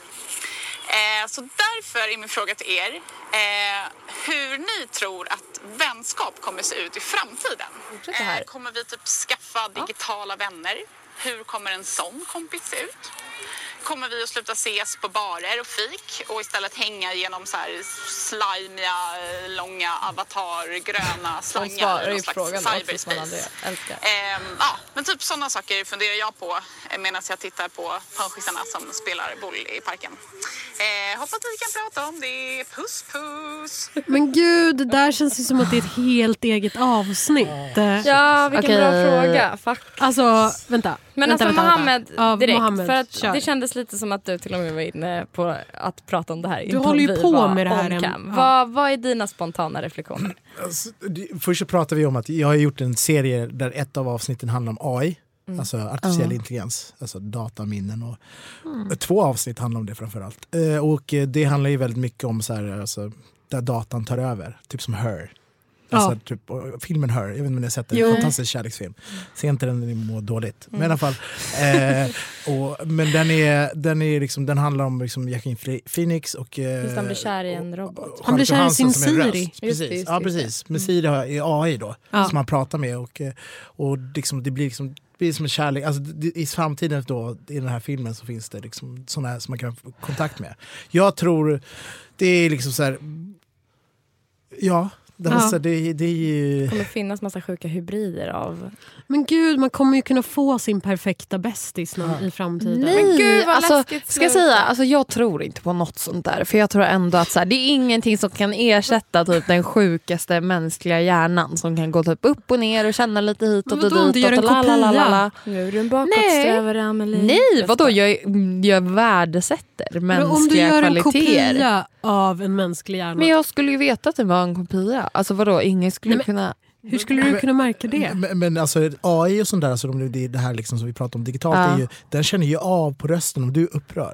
Eh, så därför är min fråga till er eh, hur ni tror att vänskap kommer se ut i framtiden. Eh, kommer vi typ skaffa digitala ja. vänner? Hur kommer en sån kompis se ut? Kommer vi att sluta ses på barer och fik och istället hänga genom så här slimiga, långa avatar, gröna slangar i någon slags cyberspace. Eh, ja, men typ sådana saker funderar jag på medan jag tittar på panschisarna som spelar boll i parken. Eh, hoppas vi kan prata om det. Puss, puss! Men gud, det där känns ju som att det är ett helt eget avsnitt. Ja, vilken okay. bra fråga. Fuck. Alltså, vänta. Men vänta, alltså vänta, Mohammed vänta. direkt, Mohammed, för att kör. Det kändes lite som att du till och med var inne på att prata om det här. Du håller ju på med det här. En, ja. vad, vad är dina spontana reflektioner? Alltså, först så pratar vi om att jag har gjort en serie där ett av avsnitten handlar om A I. Mm. Alltså artificiell uh-huh. intelligens, alltså dataminnen och mm. två avsnitt handlar om det framförallt. Eh, och det handlar ju väldigt mycket om så här, alltså, där datan tar över, typ som Her. Alltså, ja. typ, filmen Her, jag vet inte om ni har sett den, en fantastisk kärleksfilm. Se inte den, ni mår dåligt. Mm. Men i alla fall, eh, och, men den är, den är liksom, den handlar om liksom Joaquin Phoenix och eh, just han blir kär i en robot. Han blir kär i sin Siri. Precis. Just, just, ja, precis. Men Siri är A I då, ja. som man pratar med och, och liksom, det blir liksom det blir som en kärlek. Alltså, i framtiden då, i den här filmen så finns det liksom sådana här som man kan få kontakt med. Jag tror det är liksom så här, ja. Det, ja. så det, det, är ju... det kommer finnas massa sjuka hybrider av... Men gud, man kommer ju kunna få sin perfekta bästis ja. i framtiden. Nej, men gud, vad alltså, läskigt ska jag säga, alltså, jag tror inte på något sånt där. För jag tror ändå att så här, det är ingenting som kan ersätta typ, den sjukaste mänskliga hjärnan. Som kan gå typ upp och ner och känna lite hitåt och ditåt. Du gör en kopia. Nu är du en bakåtsträvare, Amelie. Nej, vadå? Jag, jag värdesätter mänskliga kvaliteter. Om du gör en kopia av en mänsklig hjärna. Men jag skulle ju veta att det var en kopia. Alltså vadå? Ingen skulle Nej, men, kunna... Hur skulle du kunna märka det? Men, men alltså A I och sånt där, alltså, det, det här liksom som vi pratar om digitalt, ja. är ju, den känner ju av på rösten om du är upprörd.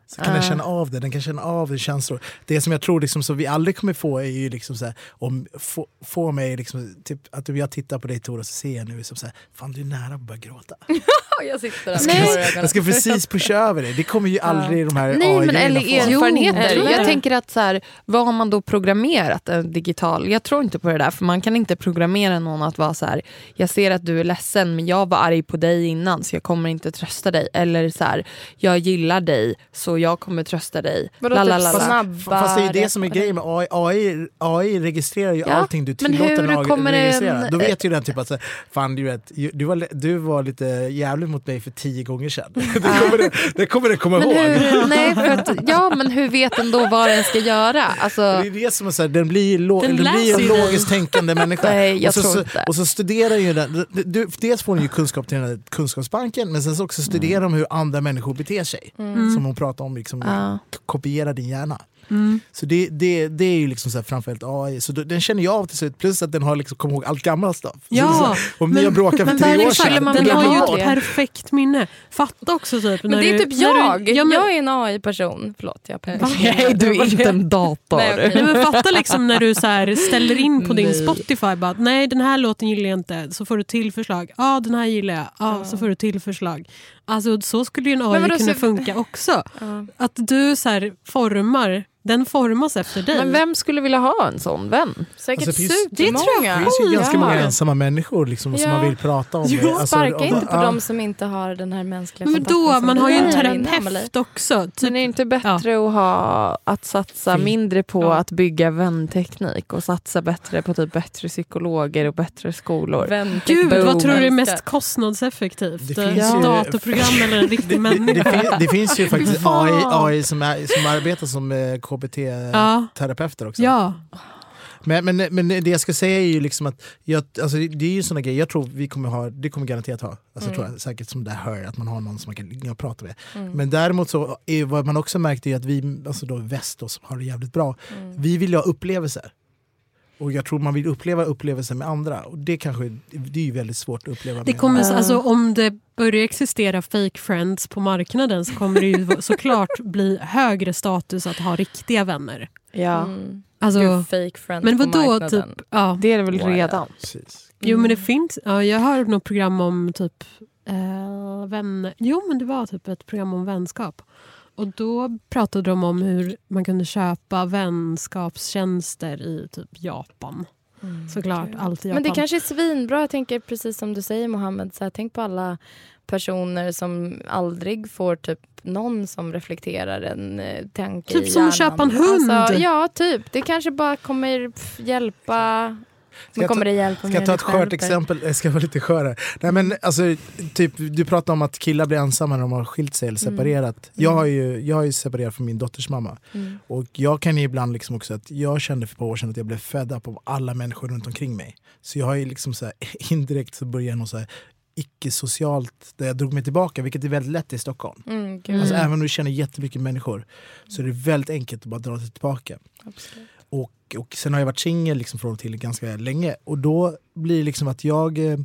Så kan uh. den känna av det, den kan känna av det känslor. Det som jag tror liksom, så vi aldrig kommer få är ju liksom så här, om få, få mig liksom, typ, att jag tittar på dig Tor och så ser jag nu som så här, fan du är nära att börja gråta. jag sitter där. Jag ska, jag ska precis pusha över det. Det kommer ju aldrig uh. de här Nej, men eller erfarenheter. Jo, jag tänker att så här, vad har man då programmerat en digital? Jag tror inte på det där, för man kan inte programmera någon att vara så här, jag ser att du är ledsen men jag var arg på dig innan så jag kommer inte trösta dig. Eller så här, jag gillar dig så jag kommer trösta dig. Vadå, typ snabba, fast det är det som är grejen med A I. A I, A I registrerar ju ja, allting du tillåter den att registrera. En... Då vet ju den typ att fan, du, vet, du, var, du var lite jävligt mot mig för tio gånger sedan. det, kommer det, det kommer det komma men ihåg. Hur, nej, för att, ja, men hur vet den då vad den ska göra? Alltså, det är det som är så här, den blir, lo, den den blir en logiskt tänkande människa. Nej, jag och, så, tror så, inte. och så studerar ju den. Du, dels får den ju kunskap till den här kunskapsbanken, men sen så också studerar de hur andra människor beter sig. Mm. Som hon pratar om, liksom, ja. Kopiera din hjärna. Mm. Så det, det, det är ju liksom så här framförallt A I. Så då, den känner jag av till slut. Plus att den har liksom kommit ihåg allt gammalt stuff. Ja, så, så, om ni har bråkat för tre år sedan. Den, den har ju ett perfekt minne. Fatta också typ. Men det är typ du, jag. Du, ja, men, jag är en A I-person. Förlåt, jag Nej, du är inte en dator. Nej, okay. Men fatta liksom när du så här ställer in på din Spotify. Bara, nej, den här låten gillar jag inte. Så får du till förslag. Ja, ah, den här gillar jag. Ja, ah, så får du till förslag. Alltså så skulle ju en A I kunna så... funka också. Uh. Att du så här formar, den formas efter dig. Men vem skulle vilja ha en sån vän? Säkert alltså, supermånga. Det finns ju ganska ja. många ensamma människor liksom, ja. som man vill prata om. Jo, alltså, sparka och, inte på ja. dem som inte har den här mänskliga men då, man har ju en terapeut också. Typ. Men är det inte bättre ja. att, ha, att satsa Fy. mindre på ja. att bygga vänteknik och satsa bättre på typ bättre psykologer och bättre skolor? Gud, Boom. Vad tror du är mest kostnadseffektivt? Det finns ja. datorprogram eller en riktig människa? Det, det, det finns ju faktiskt A I, A I som, är, som arbetar som eh, K B T-terapeuter också. Ja. Men, men, men det jag ska säga är ju liksom att jag, alltså det är ju såna grejer jag tror vi kommer ha, det kommer garanterat ha. Alltså mm. tror jag säkert som det hör att man har någon som man kan ligga och prata med. Mm. Men däremot så är vad man också märkt är att vi, alltså då väst då, som har det jävligt bra, mm. vi vill ha upplevelser. Och jag tror man vill uppleva upplevelser med andra. Och det kanske, det är ju väldigt svårt att uppleva det med kommer, andra. Alltså, om det börjar existera fake friends på marknaden så kommer det ju såklart bli högre status att ha riktiga vänner. Ja. Mm. Alltså, fake friends men på vadå, marknaden. Typ, ja. Det är det väl redan. Precis. Jo, men det finns, ja, jag har något program om typ äh, vänner. Jo, men det var typ ett program om vänskap. Och då pratade de om hur man kunde köpa vänskapstjänster i typ Japan. Mm, Såklart, okay. allt i Japan. Men det kanske är svinbra, jag tänker precis som du säger Mohammed, så här, tänk på alla personer som aldrig får typ någon som reflekterar en eh, tanke typ i som hjärnan. att köpa en hund. Alltså, ja, typ. Det kanske bara kommer pff, hjälpa... Ska jag, kommer ta, det hjälpa ska jag ta ett skört exempel? Jag ska vara lite skörare. Nej, men alltså, typ, du pratar om att killar blir ensamma när de har skilt sig eller separerat. Mm. Jag har ju jag har ju separerat från min dotters mamma. Mm. Och jag kan ju ibland liksom också att jag kände för ett par år sedan att jag blev fed up av alla människor runt omkring mig. Så jag har ju liksom så här, indirekt så började jag något så här icke-socialt där jag drog mig tillbaka, vilket är väldigt lätt i Stockholm. Mm, alltså, även om du känner jättemycket människor så är det väldigt enkelt att bara dra sig tillbaka. Absolut. Och, och sen har jag varit singel liksom från och till ganska länge. Och då blir det liksom att jag eh,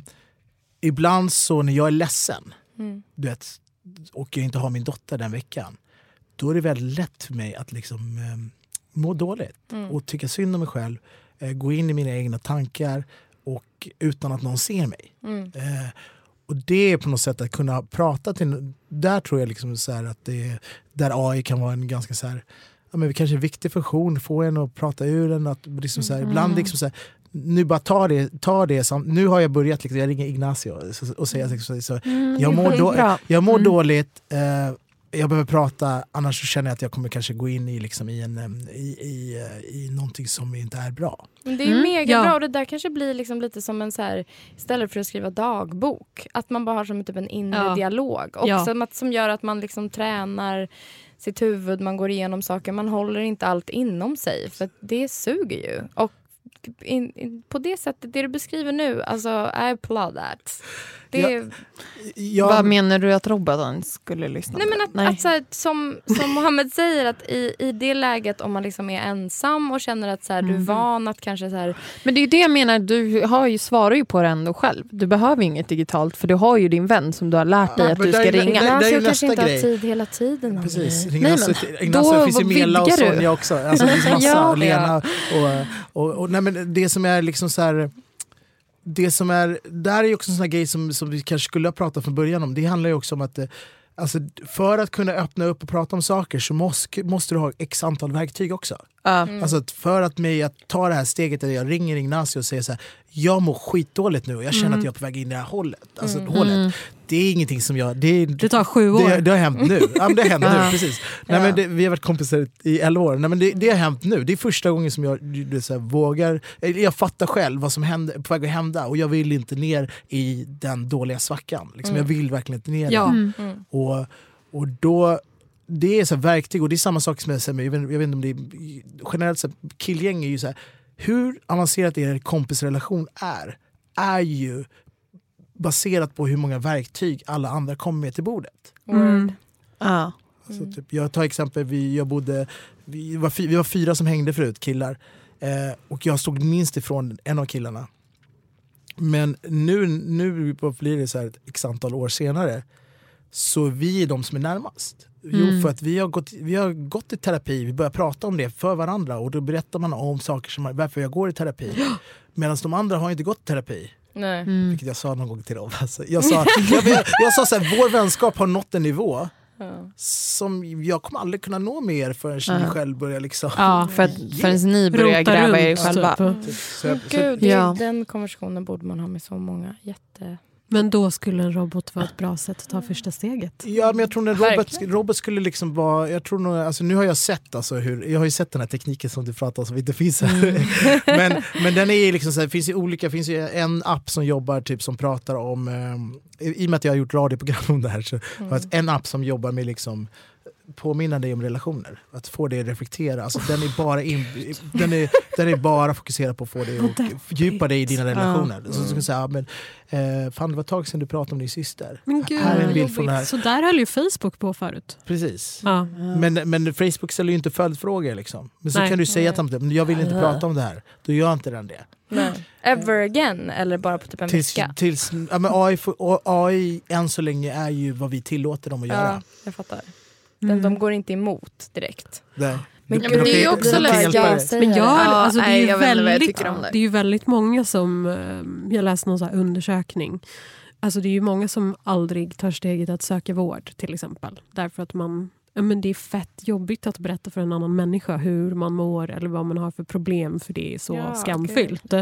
ibland så när jag är ledsen mm. du vet, och jag inte har min dotter den veckan, då är det väldigt lätt för mig att liksom eh, må dåligt mm. och tycka synd om mig själv, eh, gå in i mina egna tankar och utan att någon ser mig. Mm. Eh, och det är på något sätt att kunna prata till, där tror jag liksom så här att det, där A I kan vara en ganska så här, ja, men kanske en viktig funktion, få en att prata ur den, att liksom så här, mm. ibland liksom så här, nu bara ta det, ta det som, nu har jag börjat liksom, jag ringer Ignacio och säger liksom, så, mm, jag mår, då, jag mår mm. dåligt, eh, jag behöver prata, annars så känner jag att jag kommer kanske gå in i, liksom, i, en, i, i, i någonting som inte är bra. Men det är mm. mega ja. bra, och det där kanske blir liksom lite som en så här, istället för att skriva dagbok, att man bara har som typ en inre ja. dialog också, ja. som, som gör att man liksom tränar sitt huvud, man går igenom saker, man håller inte allt inom sig, för det suger ju. Och in, in, på det sättet, det du beskriver nu, alltså I applaud that. Det Ja. är... Jag, Vad menar du att roboten skulle lyssna Nej, på? men att, Nej. att så här, som, som Mohammed säger, att i, i det läget om man liksom är ensam och känner att så här, du är van att kanske så här... Men det är ju det jag menar, du har ju, svarar ju på det ändå själv. Du behöver inget digitalt för du har ju din vän som du har lärt dig Ja, att men du där ska är- ringa. där- där är ju Jag kanske nästa inte grej. har tid hela tiden. Precis. Nej, Ignacio, men Ignacio, då det finns ju Mela och vidgar du. Sonja också. Alltså, det finns massa, Ja, och Lena. ja. Och, och, och, nej, men det som är liksom så här... Det som är, där är ju också en sån här grej som, som vi kanske skulle ha pratat från början om. Det handlar ju också om att eh, alltså, för att kunna öppna upp och prata om saker så måste, måste du ha x antal verktyg också. Mm. Alltså att för att mig att ta det här steget där jag ringer Ignacio och säger så här: jag mår skitdåligt nu och jag känner Mm. att jag är på väg in i det här hållet. Alltså Mm. hålet. Det är ingenting som jag... Det, är, Det tar sju år. Det, det har hänt nu. Ja, men det har hänt nu, Ja. precis. Nej, men det, vi har varit kompisar i elva år. Nej, men det, det har hänt nu. Det är första gången som jag du, så här, vågar... Jag fattar själv vad som händer, på väg att hända och jag vill inte ner i den dåliga svackan. Liksom, Jag vill verkligen inte ner Ja. där. Mm. Mm. Och, och då... Det är så här verktyg och det är samma sak som jag säger, jag vet, jag vet inte om det är generellt så här, killgäng är ju så här, hur avancerat er kompisrelation är, är ju baserat på hur många verktyg alla andra kommer med till bordet. Mm. Ja. Alltså, typ, jag tar exempel, vi, jag bodde, vi, var fy, vi var fyra som hängde förut, killar. Eh, och jag stod minst ifrån en av killarna. Men nu, nu blir det så här ett x antal år senare, så vi är de som är närmast. Jo, Mm. för att vi har, gått, vi har gått i terapi, vi börjar prata om det för varandra och då berättar man om saker som varför jag går i terapi. Medan de andra har inte gått i terapi. Nej. Mm. Vilket jag sa någon gång till dem. Alltså, jag sa, jag, jag, jag sa så här, vår vänskap har nått en nivå Ja. som jag kommer aldrig kunna nå mer förrän Ja. ni själv börjar liksom... Ja, för att, ge. förrän ni börjar Rota gräva er runt, själva. typ. Typ, så jag, så, Gud, det, Ja. den konversationen borde man ha med så många. Jätte... Men då skulle en robot vara ett bra sätt att ta första steget. ja, men jag tror att robot, Verkligen. robot skulle liksom vara... Jag tror nog, alltså, nu har jag sett alltså hur, jag har ju sett den här tekniken som du pratar om som inte finns här. Mm. men, men den är liksom så här, finns ju olika, finns ju en app som jobbar typ som pratar om... Eh, I och med att jag har gjort radioprogram om det här så Mm. har jag en app som jobbar med liksom påminna dig om relationer. Att få dig att reflektera. Alltså, den, är bara in, den, är, den är bara fokuserad på att få dig att fördjupa dig i dina relationer. Så, så ska jag säga, ja, men, eh, fan, det var ett tag sedan du pratade om din syster. Men gud, Här är en vad bild från det här. jobbigt. Så där höll ju Facebook på förut. Precis. Ja. Men, men Facebook ställer ju inte följdfrågor. Liksom. Men så Nej. kan du säga till dem, jag vill inte prata om det här. Då gör inte den det. Nej. Ever again? Eller bara på typ en Tills, vecka? tills, ja, men A I, får- A I än så länge är ju vad vi tillåter dem att Ja, göra. jag fattar. Den, de går inte emot direkt. Det, Men du- gud, de det är kan- ju också de kan lätt. hjälpa Jag dig. säger Men jag, det. alltså, det, är nej, ju jag vet inte vad jag väldigt, tycker om det. det är ju väldigt många som... eh, Jag läste någon så här undersökning. Alltså det är ju många som aldrig tar steget att söka vård till exempel. Därför att man... Ja, men det är fett jobbigt att berätta för en annan människa hur man mår eller vad man har för problem, för det är så Ja, skamfyllt.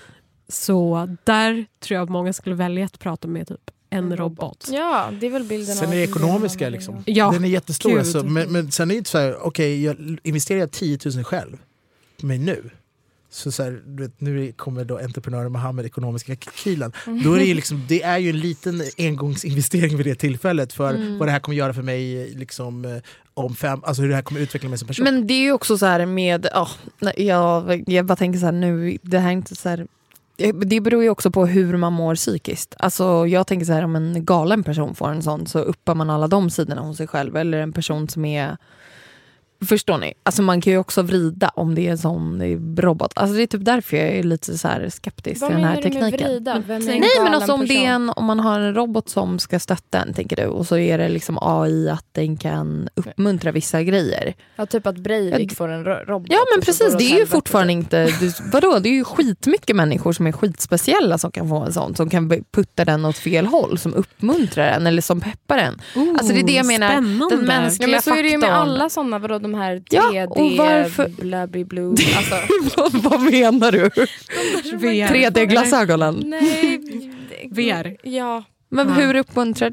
Så där tror jag att många skulle välja att prata med typ en robot. Ja, det är väl bilden Sen av... är det ekonomiska liksom. Ja, Den är jättestor. gud. Alltså. Men, men sen är det inte så här, okej, jag investerar tio tusen själv på mig nu. Så, så här, du vet, nu kommer då entreprenören Mohammed ekonomiska kalkylen. Då är det, ju liksom, det är ju en liten engångsinvestering vid det tillfället för Mm. vad det här kommer göra för mig liksom, eh, om fem, alltså hur det här kommer utveckla mig som person. Men det är ju också så här med, oh, jag, jag bara tänker så här nu, det här är inte så här, det beror ju också på hur man mår psykiskt. Alltså jag tänker så här, om en galen person får en sån så uppar man alla de sidorna hos sig själv. Eller en person som är, förstår ni? Alltså man kan ju också vrida om det är en sån robot. Alltså det är typ därför jag är lite så här skeptisk Vad till den här menar du med tekniken. vrida? Vem är en Nej, men galen alltså om, det är person? en, om man har en robot som ska stötta en, tänker du, och så är det liksom A I att den kan uppmuntra vissa grejer. Ja, typ att Breivik Ja, får en ro- robot. Ja, men och så precis, går det åt är ju helvete, fortfarande typ. inte, det, vadå, det är ju skitmycket människor som är skitspeciella som kan få en sån, som kan putta den åt fel håll, som uppmuntrar den eller som peppar den. Oh, Alltså det är det jag menar, spännande. den mänskliga Ja, men så är det ju med faktorn. alla sådana, vadå, de här Ja, tre D, och varför- blabby blue, alltså. Vad menar du? V R. tre D-glasögonen. Nej. V R. Ja. Men Ja. hur uppmuntrar det?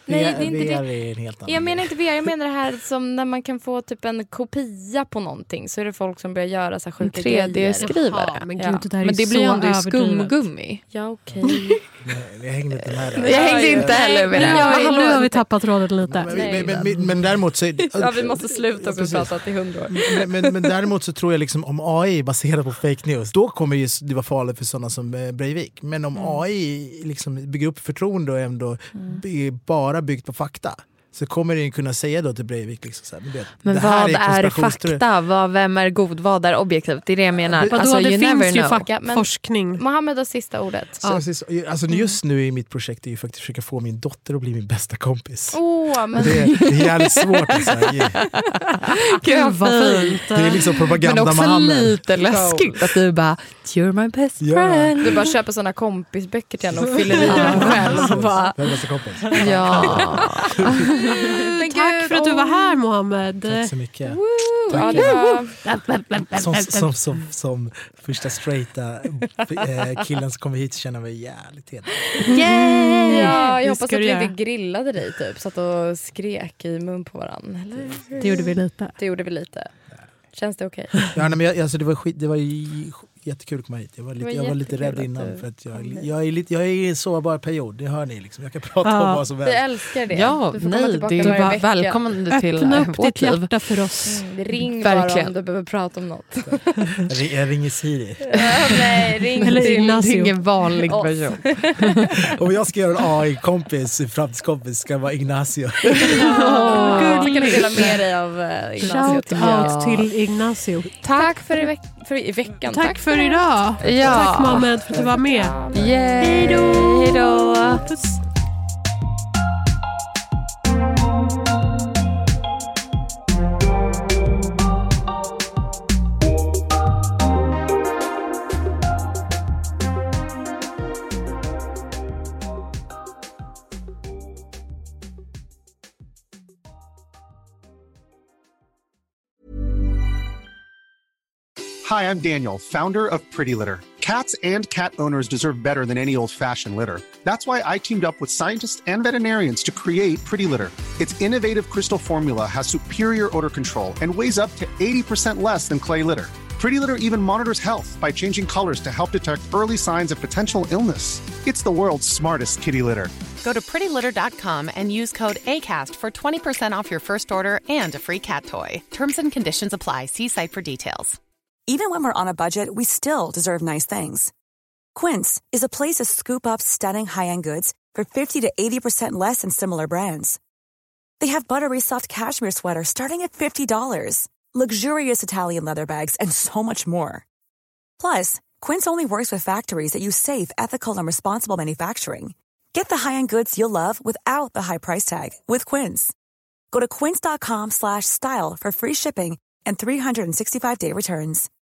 Nej, det är inte V R det. är en helt annan. Jag menar inte V R, jag menar det här som när man kan få typ en kopia på någonting, så är det folk som börjar göra så här sjuka tre D-skrivare. Jaha, men gud, Ja. det där är Men det så blir ju ändå i överdrivet. skumgummi. Ja, okej. Nej, jag hängde inte med Jag där. hängde inte heller med Men det. ja, Men nu har vi tappat trådet lite. Men, men, men, men, men däremot så... Ja, vi måste sluta Ja, för precis. att prata till hundra år. Men, men, men däremot så tror jag liksom om A I baserat på fake news, då kommer ju det vara farligt för sådana som eh, Breivik. Men om Mm. A I liksom bygger upp förtroende och ändå är bara byggt på fakta, så kommer det ju kunna säga då till Breivik liksom så här, men det, Men det här vad är konspirationsteori. fakta? Vad, vem är god? Vad är objektivt? Det är det jag menar. Vadå, Alltså, det you finns never ju know. fakt- Men- forskning. Mohammed har sista ordet. Så, så, alltså just nu i mitt projekt är ju faktiskt att försöka få min dotter att bli min bästa kompis. Åh, men... Det, är, det är jävligt svårt att säga. Gud vad fint. Det är liksom Men propaganda också Mohammed. lite läskigt att du bara, you're my best Ja. friend. Du bara köper såna kompisböcker till henne och fyller i dem själv. Och bara... Vem är bästa kompis? Ja. Men Tack gud, för att du åh. var här, Mohammed. Tack så mycket. Woo! Ja, det var... Som, som, som, som första straighta eh, killen som kommer hit känner mig jävligt hedrad. Yay! Ja, jag Det hoppas ska att du vi göra. inte grillade dig typ, satt och skrek i mun på varandra. Eller? Det gjorde vi lite. Det gjorde vi lite. Känns det okej? Ja, nej, men jag, alltså, det var, skit, det var ju jättekul att komma hit. Jag var lite, var jag var lite jättekul rädd att innan du för att jag, kom hit. jag, är lite, jag är i en sårbar period, det hör ni. Liksom. Jag kan prata Ja. om vad som Vi helst. älskar det. Ja, du får komma nej, tillbaka du varje var vecka. välkommen till Öppna eh, upp vårt ditt liv. hjärta för oss. Mm, ring bara Verkligen. om du behöver prata om något. Jag, ring, jag ringer Siri. Ja, nej, ring Eller till Ignacio. Ingen vanlig oss. person. Om jag ska göra en A I-kompis, en framtidskompis, ska jag vara Ignacio. Så kan du dela med dig av uh, Ignacio Shout till out mig. till Ignacio. Tack för i, veck- för i veckan. Tack för idag. Ja. Tack Mohammed för att du var med. Yay. Hej då. Hej då. Puss. Hi, I'm Daniel, founder of Pretty Litter. Cats and cat owners deserve better than any old-fashioned litter. That's why I teamed up with scientists and veterinarians to create Pretty Litter. Its innovative crystal formula has superior odor control and weighs up to eighty percent less than clay litter. Pretty Litter even monitors health by changing colors to help detect early signs of potential illness. It's the world's smartest kitty litter. Go to pretty litter dot com and use code ACAST for twenty percent off your first order and a free cat toy. Terms and conditions apply. See site for details. Even when we're on a budget, we still deserve nice things. Quince is a place to scoop up stunning high-end goods for fifty to eighty percent less than similar brands. They have buttery soft cashmere sweaters starting at fifty dollars, luxurious Italian leather bags, and so much more. Plus, Quince only works with factories that use safe, ethical, and responsible manufacturing. Get the high-end goods you'll love without the high price tag with Quince. Go to quince dot com slash style for free shipping and three sixty-five day returns.